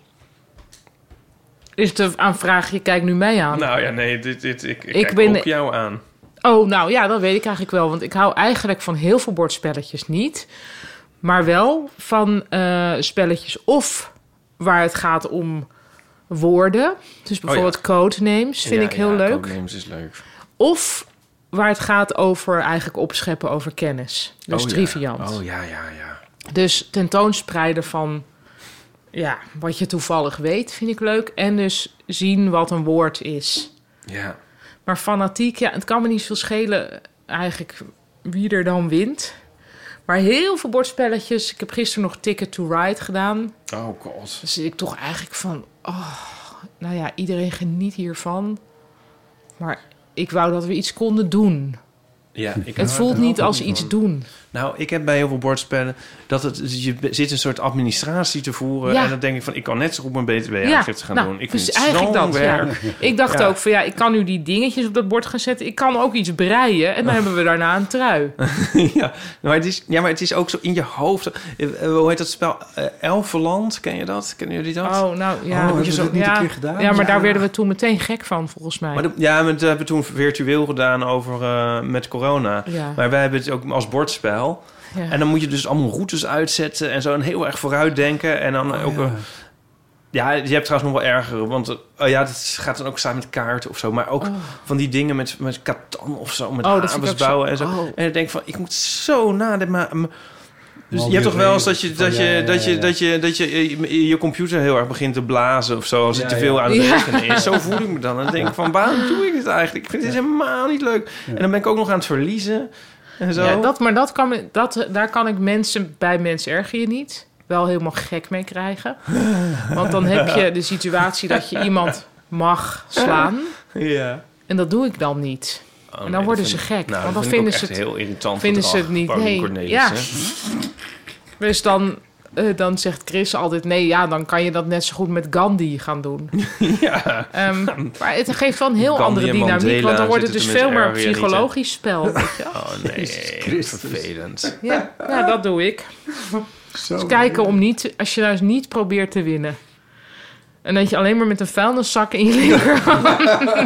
Is de aanvraag, je kijkt nu mij aan. Nou ja, nee, ik kijk ben- ook jou aan. Oh, nou ja, dat weet ik eigenlijk wel. Want ik hou eigenlijk van heel veel bordspelletjes niet. Maar wel van spelletjes of waar het gaat om woorden. Dus bijvoorbeeld codenames vind ik heel leuk. Codenames is leuk. Of waar het gaat over eigenlijk opscheppen over kennis. Dus triviant. Oh ja. Dus tentoonspreiden van wat je toevallig weet, vind ik leuk. En dus zien wat een woord is. Ja. Maar fanatiek, het kan me niet veel schelen eigenlijk wie er dan wint. Maar heel veel bordspelletjes. Ik heb gisteren nog Ticket to Ride gedaan. Oh god. Dan zit ik toch eigenlijk van... nou ja, iedereen geniet hiervan. Maar ik wou dat we iets konden doen. Ja, Het voelt niet als iets doen. Nou, ik heb bij heel veel bordspellen je zit een soort administratie te voeren. Ja. En dan denk ik van, ik kan net zo goed mijn BTW-aangifte gaan doen. Ik vind het eigenlijk zo'n dat, werk. ja. Ik dacht ook van, ik kan nu die dingetjes op dat bord gaan zetten. Ik kan ook iets breien en dan hebben we daarna een trui. maar het is ook zo in je hoofd. Hoe heet dat spel? Elfenland, ken je dat? Kennen jullie dat? Oh, nou ja. Hebben we dat niet een keer gedaan? Ja, maar daar werden we toen meteen gek van, volgens mij. Maar dat hebben we toen virtueel gedaan met corona. Ja. Maar wij hebben het ook als bordspel. Ja. En dan moet je dus allemaal routes uitzetten en zo. En heel erg vooruitdenken. En dan ook... Ja, je hebt trouwens nog wel erger. Want dat gaat dan ook samen met kaarten of zo. Maar ook van die dingen met Catan of zo. Met havens bouwen en zo. En dan denk ik van, ik moet zo nadenken. Dus je hebt toch wel eens dat je computer heel erg begint te blazen of zo. Als het te veel aan het rekenen is. Zo voel ik me dan. En dan denk ik van, waarom doe ik dit eigenlijk? Ik vind dit helemaal niet leuk. Ja. En dan ben ik ook nog aan het verliezen. En zo. Ja, daar kan ik bij mensen erger je niet wel helemaal gek mee krijgen. Want dan heb je de situatie dat je iemand mag slaan. Ja. En dat doe ik dan niet. En dan worden ze gek. Nou, want dan vinden ze het heel irritant. Vinden ze het niet. Nee. Ja. Dus dan zegt Chris altijd... nee, ja, dan kan je dat net zo goed met Gandhi gaan doen. Ja. Maar het geeft wel een heel andere dynamiek... want dan wordt het dus veel meer een psychologisch spel. Oh nee, vervelend. Ja, dat doe ik. Dus kijken als je nou eens niet probeert te winnen. En dat je alleen maar met een vuilniszak in je linkerhand...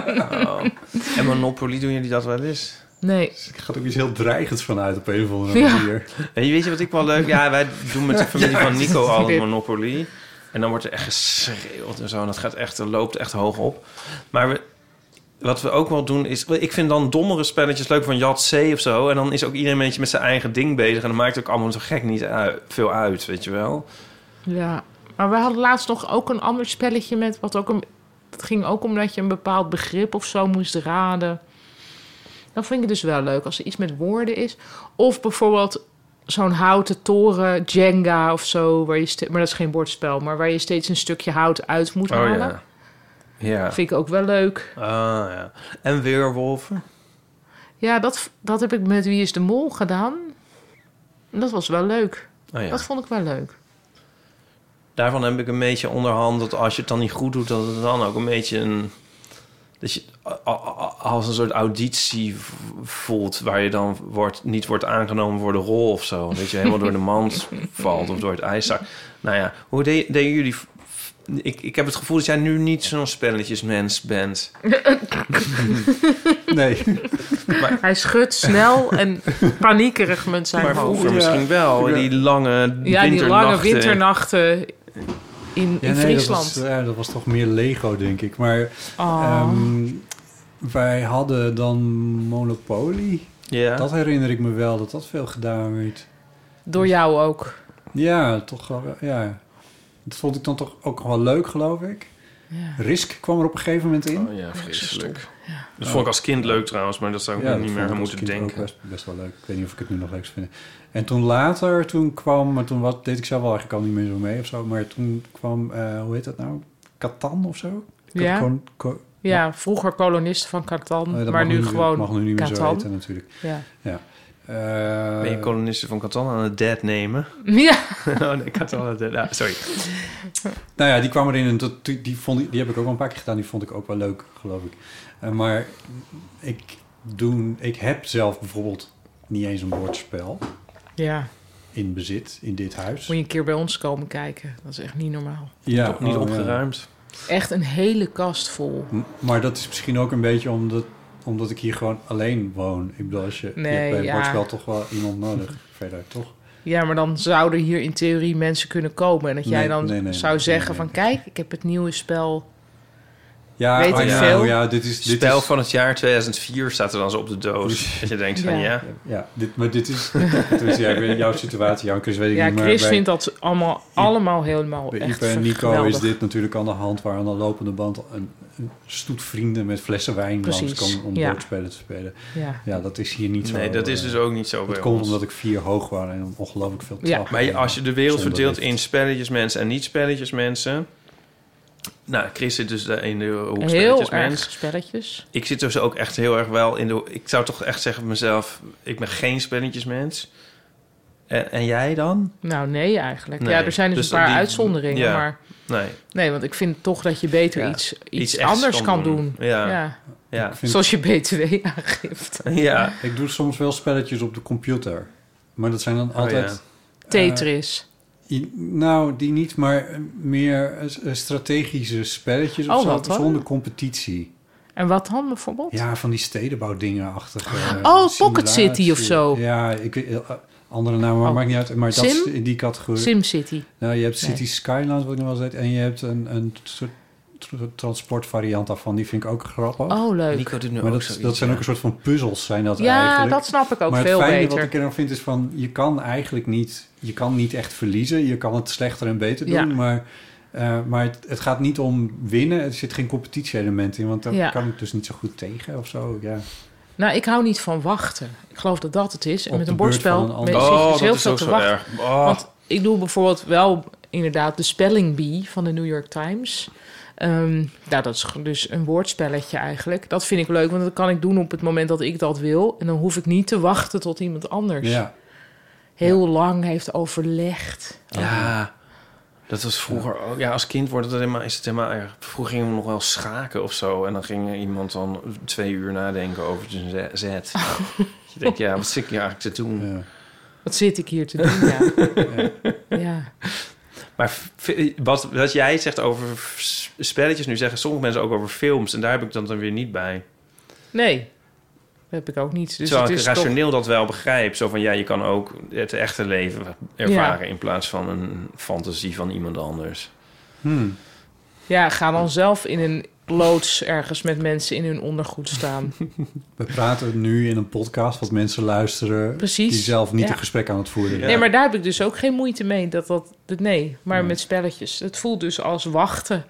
En Monopoly, doen jullie dat wel eens? Nee. Dus ik ga er ook iets heel dreigends vanuit op een of andere manier. En weet je wat ik wel leuk... Ja, wij doen met de familie van Nico al Monopoly. En dan wordt er echt geschreeuwd en zo. En dat loopt echt hoog op. Maar wat we ook wel doen is... Ik vind dan dommere spelletjes leuk van Yahtzee of zo. En dan is ook iedereen een beetje met zijn eigen ding bezig. En dan maakt het ook allemaal zo gek niet veel uit, weet je wel. Ja, maar we hadden laatst nog ook een ander spelletje met... Het ging ook om dat je een bepaald begrip of zo moest raden. Dan vind ik het dus wel leuk als er iets met woorden is. Of bijvoorbeeld zo'n houten toren, Jenga of zo. Maar dat is geen bordspel, maar waar je steeds een stukje hout uit moet halen. Ja. Vind ik ook wel leuk. Ja. En weerwolven? Ja, dat heb ik met Wie is de Mol gedaan. Dat was wel leuk. Dat vond ik wel leuk. Daarvan heb ik een beetje onderhand dat als je het dan niet goed doet... dat het dan ook een beetje dat je als een soort auditie voelt... waar je dan niet wordt aangenomen voor de rol of zo. Dat je helemaal door de mand valt of door het ijszak. Nou ja, hoe deden jullie... Ik heb het gevoel dat jij nu niet zo'n spelletjesmens bent. Nee. Maar hij schudt snel en paniekerig met zijn hoofd. Maar vroeger misschien wel. Die lange winternachten in Friesland. Dat was toch meer Lego, denk ik. Maar wij hadden dan Monopoly. Ja. Dat herinner ik me wel, dat veel gedaan werd. Door jou ook? Ja, toch wel. Ja. Dat vond ik dan toch ook wel leuk, geloof ik. Ja. Risk kwam er op een gegeven moment in. Oh ja, vreselijk. Ja. Dat vond ik als kind leuk trouwens, maar dat zou ik niet meer aan moeten denken. Best wel leuk. Ik weet niet of ik het nu nog leuk zou vinden. En toen later, deed ik zelf wel eigenlijk al niet meer zo mee of zo. Maar toen kwam, hoe heet dat nou? Catan of zo? Ja, vroeger kolonisten van Catan, maar nu gewoon mag nu niet meer zo heten natuurlijk. Ja. Ben je kolonisten van Catan aan het dead nemen? Ja. Oh nee, Catan aan het dead. Sorry. Nou ja, die kwam erin en die heb ik ook wel een paar keer gedaan. Die vond ik ook wel leuk, geloof ik. Maar ik heb zelf bijvoorbeeld niet eens een bordspel in bezit in dit huis. Moet je een keer bij ons komen kijken. Dat is echt niet normaal. Ja, niet opgeruimd. Ja. Echt een hele kast vol. Maar dat is misschien ook een beetje omdat ik hier gewoon alleen woon. Ik bedoel, je hebt bij een bordspel toch wel iemand nodig verder, toch? Ja, maar dan zouden hier in theorie mensen kunnen komen. En dat jij dan zou zeggen van... kijk, ik heb het nieuwe spel Ja, Weet ik veel. Ja, dit is Spel van het jaar 2004 staat er dan zo op de doos. Dat je denkt van Ja. Ja, dit is... Dus ja, ik weet jouw situatie, Jan, Chris, weet ik Ja, niet. Maar Chris bij- vindt dat allemaal helemaal Bij echt Ipe en Nico geweldig. is dit natuurlijk aan de hand... waar aan de lopende band een stoet vrienden met flessen wijn Precies, langs kan om ja. bordspellen te spelen. Ja. Ja, dat is hier niet zo. Nee, dat is dus ook niet zo Dat bij komt ons. omdat ik 4 hoog was en ongelooflijk veel Ja. trap. Maar als je de wereld Zonder verdeelt lift. in spelletjesmensen en niet-spelletjesmensen... Nou, Chris zit dus in de hoek Heel spelletjesmens. erg spelletjes. Ik zit dus ook echt heel erg wel in de... Ik zou toch echt zeggen van mezelf... Ik ben geen spelletjesmens. En jij dan? Nou, nee eigenlijk. Nee. Ja, er zijn dus een paar uitzonderingen. ja. Maar Nee. nee, want ik vind toch dat je beter Ja. iets Iets anders echt kan doen. Ja. Ja. Ik vind- Zoals je BTW-aangifte. Ja. Ik doe soms wel spelletjes op de computer. Maar dat zijn dan altijd... Tetris. Nou, die niet, maar meer strategische spelletjes of Oh, zo, wat dan? zonder competitie. En wat dan bijvoorbeeld? Ja, van die stedenbouwdingen-achtige Pocket simulatie. City of zo. Ja, ik weet andere namen, maar maakt niet uit. Maar dat is Sim? in die categorie. SimCity. Nou, je hebt City Nee. Skylines, wat ik nog wel zei, en je hebt een soort transportvariant daarvan. Die vind ik ook grappig. Oh, leuk. Nico doet nu maar ook dat zoiets, zijn ja. ook een soort van puzzels, zijn dat Ja, eigenlijk. dat snap ik ook maar veel het fijne beter. wat ik er dan vind is van... je kan eigenlijk niet... je kan niet echt verliezen. Je kan het slechter en beter doen. Ja. Maar het gaat niet om winnen. Er zit geen competitie-element in. Want daar Ja. kan ik dus niet zo goed tegen of zo. Ja. Nou, ik hou niet van wachten. Ik geloof dat dat het is. En Op met de een beurt van bordspel een ander. zit je dus dat heel is veel ook te zo wachten. erg. Oh. Want ik doe bijvoorbeeld wel inderdaad de spelling bee van de New York Times. Nou, dat is dus een woordspelletje eigenlijk. Dat vind ik leuk, want dat kan ik doen op het moment dat ik dat wil. En dan hoef ik niet te wachten tot iemand anders Ja. heel lang heeft overlegd. Ja, dat was vroeger ook. Ja, als kind wordt het is het helemaal erg. Vroeger gingen we nog wel schaken of zo. En dan ging iemand dan 2 uur nadenken over zijn zet. Je denkt, ja, wat zit ik hier eigenlijk te doen? Ja. Wat zit ik hier te doen? Ja. Ja. Maar wat jij zegt over spelletjes, nu zeggen sommige mensen ook over films. En daar heb ik dan weer niet bij. Nee, dat heb ik ook niet. Dus Terwijl het ik is rationeel dat wel begrijp. Zo van, ja, je kan ook het echte leven ervaren... in plaats van een fantasie van iemand anders. Ja, ga dan zelf in een loods ergens met mensen in hun ondergoed staan. We praten nu in een podcast wat mensen luisteren... Precies. die zelf niet Ja. een gesprek aan het voeren zijn. Nee, maar daar heb ik dus ook geen moeite mee. Nee, maar met spelletjes. Het voelt dus als wachten.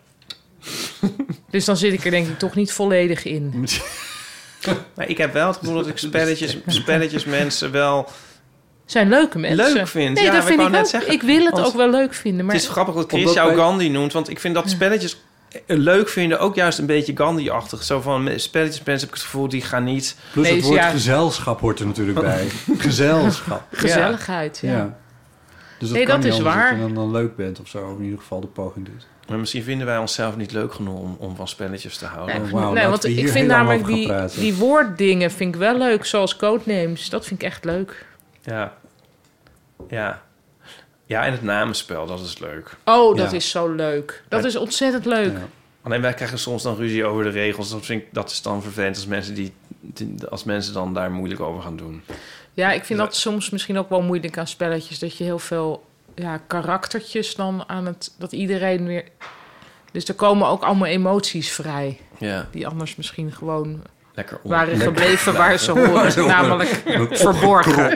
Dus dan zit ik er denk ik toch niet volledig in. Maar ik heb wel het gevoel dat ik spelletjes mensen wel... Zijn leuke mensen. leuk vind. Nee, Ja, dat ik vind wou ik net ook. zeggen, Ik wil het want ook wel leuk vinden. Maar Het is grappig dat Chris Omdat jou wij- Gandhi noemt. Want ik vind dat spelletjes leuk vinden ook juist een beetje Gandhi-achtig. Zo van spelletjes, mensen heb ik het gevoel, die gaan niet... Plus Nee, het dus woord ja. gezelschap hoort er natuurlijk bij. Gezelschap. gezelligheid, ja. Ja. Dus Nee, kan dat niet is anders waar. dat je dan leuk bent of zo. Of in ieder geval de poging doet. Maar misschien vinden wij onszelf niet leuk genoeg om van spelletjes te houden. Nee, Oh, wauw, nee, laten want we hier ik heel vind lang namelijk over gaan praten. die woorddingen vind ik wel leuk. Zoals codenames. Dat vind ik echt leuk. Ja. Ja. Ja, en het namenspel, dat is leuk. Oh, dat Ja. is zo leuk. Dat Maar- is ontzettend leuk. Ja. Alleen wij krijgen soms dan ruzie over de regels. Dat is dan vervelend als als mensen dan daar moeilijk over gaan doen. Ja, ik vind dat soms misschien ook wel moeilijk aan spelletjes. Dat je heel veel karaktertjes dan aan het... Dat iedereen weer... Dus er komen ook allemaal emoties vrij. Ja, Die anders misschien gewoon lekker waren gebleven waar ze horen. Namelijk verborgen.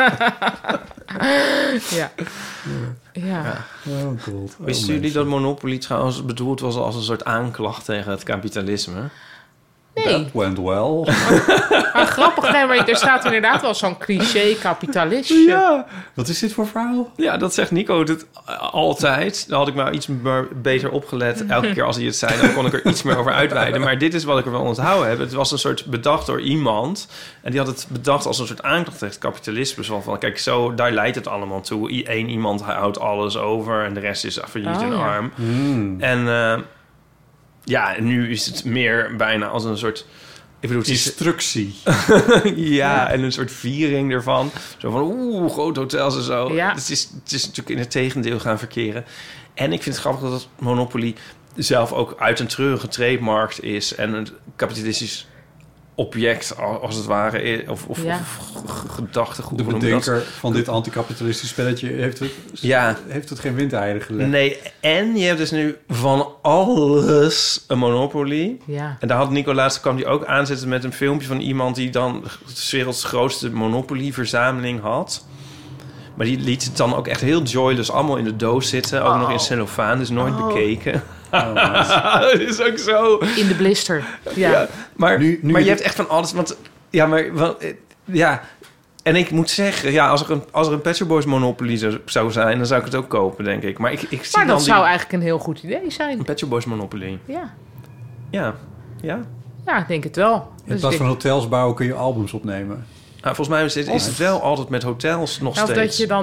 Ja. Ja. Oh god. Oh, Wisten jullie mensen. dat Monopoly trouwens bedoeld was als een soort aanklacht tegen het kapitalisme? Nee, That went well. maar grappig. Nee, maar er staat inderdaad wel zo'n cliché kapitalistje. Wat is dit voor verhaal? Ja, dat zegt Nico altijd. Dan had ik maar iets beter opgelet. Elke keer als hij het zei, dan kon ik er iets meer over uitweiden. Maar dit is wat ik er wel onthouden heb. Het was een soort bedacht door iemand. En die had het bedacht als een soort aanklacht tegen het kapitalisme. Zo van, kijk, zo, daar leidt het allemaal toe. Eén iemand houdt alles over en de rest is failliet en ja. arm. En en nu is het meer bijna als een soort... Ik bedoel, het is Instructie. ja, en een soort viering ervan. Zo van, grote hotels en zo. Ja. Dus het is natuurlijk in het tegendeel gaan verkeren. En ik vind het grappig dat het Monopoly zelf ook uit een treurige trademarkt is. En een kapitalistisch object, als het ware, of gedachtegoed. De bedenker van dit anticapitalistische spelletje heeft het geen windeieren gelegd. Nee, en je hebt dus nu van alles een Monopoly. Ja. En daar had Nico laatst, kwam die ook aanzetten met een filmpje van iemand die dan de werelds grootste Monopoly-verzameling had. Maar die liet het dan ook echt heel joyless allemaal in de doos zitten. Ook nog in cellofaan, dus nooit bekeken. Dat is ook zo. In de blister. Ja. Maar je hebt echt van alles. En ik moet zeggen, als er een Pet Shop Boys Monopoly zou zijn, dan zou ik het ook kopen, denk ik. Maar ik zie maar dat dan zou eigenlijk een heel goed idee zijn. Een Pet Shop Boys Monopoly. Ja. Ja. Ja, ik denk het wel. In plaats van hotels bouwen kun je albums opnemen. Volgens mij is het wel altijd met hotels nog steeds. Of dat je dan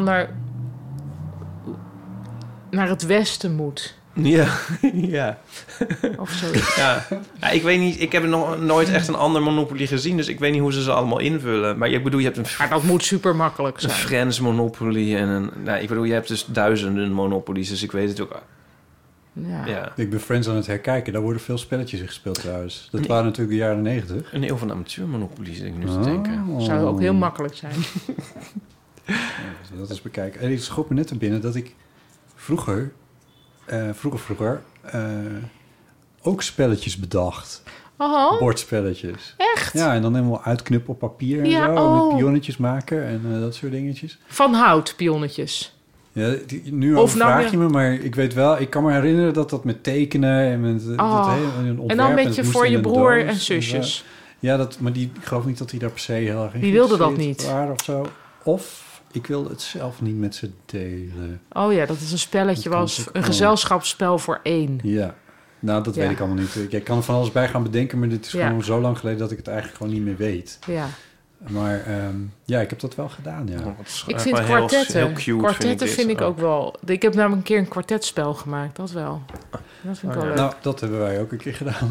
naar het westen moet. Ja. Of zo. Ja, ik weet niet. Ik heb nog nooit echt een ander Monopoly gezien, dus ik weet niet hoe ze allemaal invullen. Maar ik bedoel, je hebt maar dat moet super makkelijk zijn. Een Friends Monopoly en een... Nou, ik bedoel, je hebt dus duizenden Monopolies, dus ik weet het ook. Ja. Ik ben Friends aan het herkijken. Daar worden veel spelletjes in gespeeld trouwens. Dat waren natuurlijk de jaren 90. Een eeuw van amateur Monopolies, denk ik nu te denken. Zou ook heel makkelijk zijn. Dat is bekijken. En ik schop me net er binnen dat ik vroeger ook spelletjes bedacht. Oh. Bordspelletjes. Echt? Ja, en dan helemaal uitknippen op papier en zo. En met pionnetjes maken en dat soort dingetjes. Van hout, pionnetjes. Ja, nu vraag je me, maar ik weet wel... Ik kan me herinneren dat met tekenen en met een ontwerp... En dan met je voor je broer en zusjes. Ja, maar ik geloof niet dat die daar per se heel erg in die wilde dat niet. Waren of zo. Of ik wilde het zelf niet met ze delen. Oh ja, dat is een spelletje, was een gezelschapsspel voor 1. Ja, nou dat weet ik allemaal niet. Ik kan er van alles bij gaan bedenken, maar dit is gewoon zo lang geleden dat ik het eigenlijk gewoon niet meer weet. Ja. Maar ik heb dat wel gedaan, ja. Ik vind kwartetten vind ik ook wel. Ik heb namelijk een keer een kwartetspel gemaakt, dat wel. Dat vind ik wel leuk. Nou, dat hebben wij ook een keer gedaan.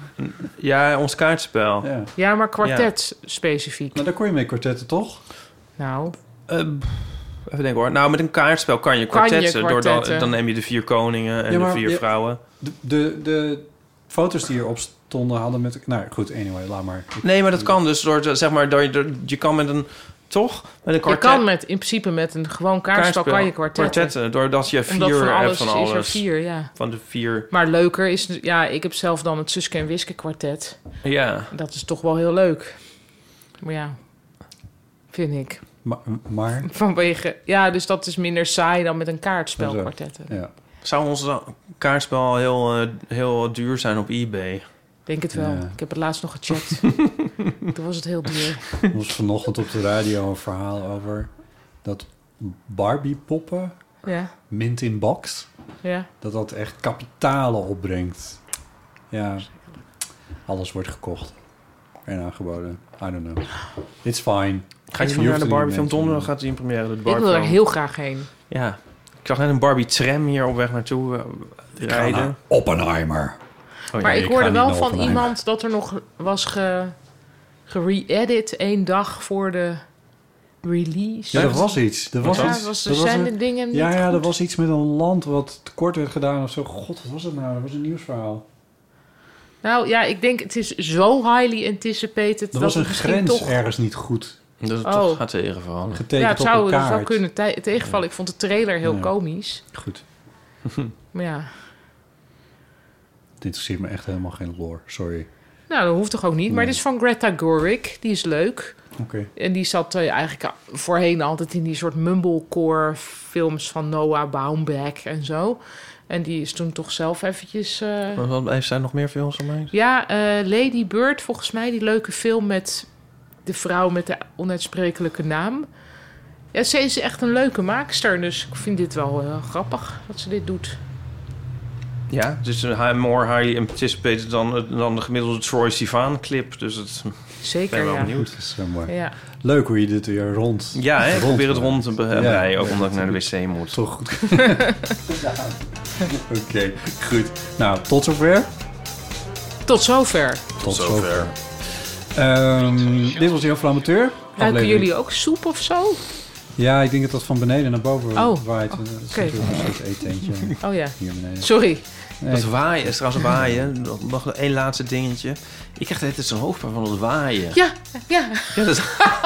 Ja, ons kaartspel. Ja, maar kwartet specifiek. Nou, daar kon je mee kwartetten, toch? Nou... even denken hoor. Nou, met een kaartspel kan je kwartetten. Dan neem je de 4 koningen en de 4 vrouwen. De foto's die erop stonden hadden met... Nou goed, anyway, laat maar. Nee, maar dat kan dus door, zeg maar, je kan met een... Toch? Met een kwartet. Je kan in principe met een gewoon kaartspel kan je kwartetten. Doordat je 4 hebt van alles. Is er 4, ja. Van de 4. Maar leuker is... Ja, ik heb zelf dan het Suske en Wiske kwartet. Ja. Dat is toch wel heel leuk. Maar ja, vind ik. Maar? Vanwege... Ja, dus dat is minder saai dan met een kaartspel kwartetten. Ja. Zou ons kaartspel heel duur zijn op eBay? Denk het wel. Ja. Ik heb het laatst nog gecheckt. Toen was het heel duur. Er was vanochtend op de radio een verhaal over dat Barbie-poppen, mint in box, dat echt kapitalen opbrengt. Ja, alles wordt gekocht en aangeboden. I don't know. It's fine. Ga je naar de Barbie-film? Donderdag gaat hij in première. Ik wil er heel graag heen. Ja. Ik zag net een Barbie-tram hier op weg naartoe rijden. Oppenheimer. Maar ik hoorde wel van iemand dat er nog was ge-re-edit 1 dag voor de release. Ja, er was iets. Dingen niet er was iets met een land wat tekort werd gedaan of zo. God, wat was het nou? Dat was een nieuwsverhaal. Nou ja, ik denk het is zo highly anticipated. Er was een grens ergens niet goed. Dat het toch gaat tegenvallen. Getekend het zou kunnen tegenvallen. Ik vond de trailer heel komisch. Goed. Maar ja... Het interesseert me echt helemaal geen lore, sorry. Nou, dat hoeft toch ook niet. Maar het is van Greta Gerwig, die is leuk. Okay. En die zat eigenlijk voorheen altijd in die soort mumblecore films van Noah Baumbach en zo. En die is toen toch zelf eventjes... Wat heeft zij nog meer films gemaakt? Ja, Lady Bird, volgens mij, die leuke film met de vrouw met de onuitsprekelijke naam. Ja, ze is echt een leuke maakster, dus ik vind dit wel grappig dat ze dit doet. Ja, het is more highly anticipated dan de gemiddelde Troye Sivan clip. Dus het zeker, ben wel benieuwd. Dat is zo mooi. Ja. Leuk hoe je dit weer rond... Ja, ik probeer het rond te breien, ook omdat ik naar de wc moet. Toch goed. Oké, goed. Nou, tot zover. Tot zover. Dit was Heel veel Amateur. Ruiken jullie ook soep of zo? Ja, ik denk dat dat van beneden naar boven waait. Dat is oké. natuurlijk een soort eetentje Oh ja, hier beneden. sorry. Nee. Dat waaien is trouwens waaien. Nog één laatste dingetje. Ik krijg de hele tijd zo'n hoofdpijn van het waaien. Ja. Ja, dat...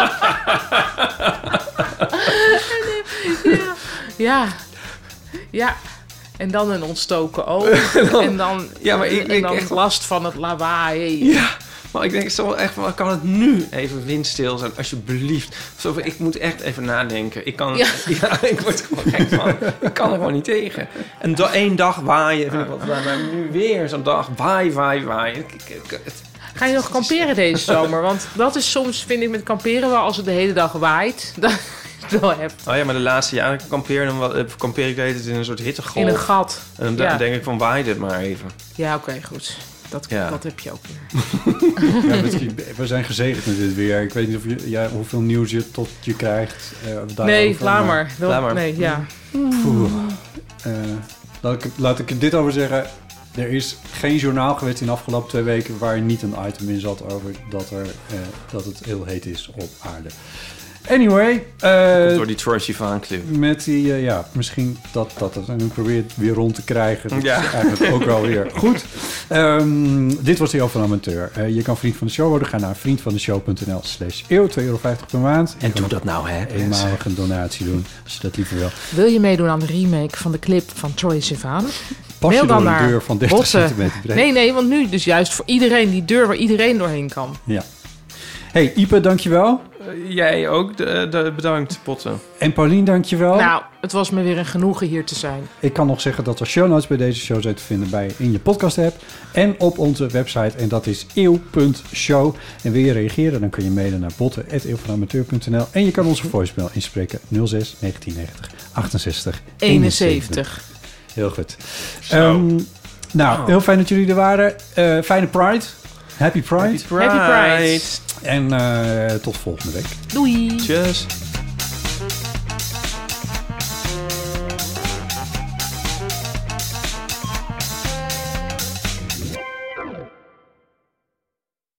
Ja. En dan een ontstoken oog. en dan, en dan echt last van het lawaai. Ja, maar ik denk zo echt van, kan het nu even windstil zijn, alsjeblieft? Zo van, ik moet echt even nadenken. Ik kan, ik word er gewoon gek van. Ik kan er gewoon niet tegen. En één dag waaien, vind ik wat, maar nu weer zo'n dag waaien. Ga je nog kamperen deze zomer? Want dat is soms, vind ik, met kamperen wel, als het de hele dag waait. Dat is wel heftig. Oh ja, maar de laatste jaren kampeer ik de hele tijd in een soort hittegolf. In een gat. En dan denk ik van, waai dit maar even. Ja, oké, goed. Dat heb je ook weer. Ja, we zijn gezegend met dit weer. Ik weet niet of hoeveel nieuws je tot je krijgt. Nee, laat maar. Nee, ja. Laat ik er dit over zeggen. Er is geen journaal geweest in de afgelopen 2 weken... waar niet een item in zat over dat het heel heet is op aarde. Anyway. Door die Troye Sivan clip. Met die, misschien dat het. En ik probeer het weer rond te krijgen. Dat is eigenlijk ook wel weer goed. Dit was de Eeuw van Amateur. Je kan vriend van de show worden. Ga naar vriendvandeshow.nl/eeuw. €2,50 per maand. En doe dat nou, hè. Eenmalig een donatie doen, als je dat liever wil. Wil je meedoen aan de remake van de clip van Troye Sivan? Pas je Mail door dan een naar deur van 30 centimeter breed? Nee, want nu dus juist voor iedereen. Die deur waar iedereen doorheen kan. Ja. Hey, Ipe, dankjewel. Jij ook, bedankt, Potten. En Paulien, dankjewel. Nou, het was me weer een genoegen hier te zijn. Ik kan nog zeggen dat er show notes bij deze show zijn te vinden in je podcast app en op onze website. En dat is eeuw.show. En wil je reageren, dan kun je mailen naar botten@eeuwvanamateur.nl. En je kan onze voicemail inspreken 06 1990 68 71. Heel goed. Heel fijn dat jullie er waren. Fijne Pride. Happy Pride. Happy Pride. En tot volgende week. Doei. Tjus.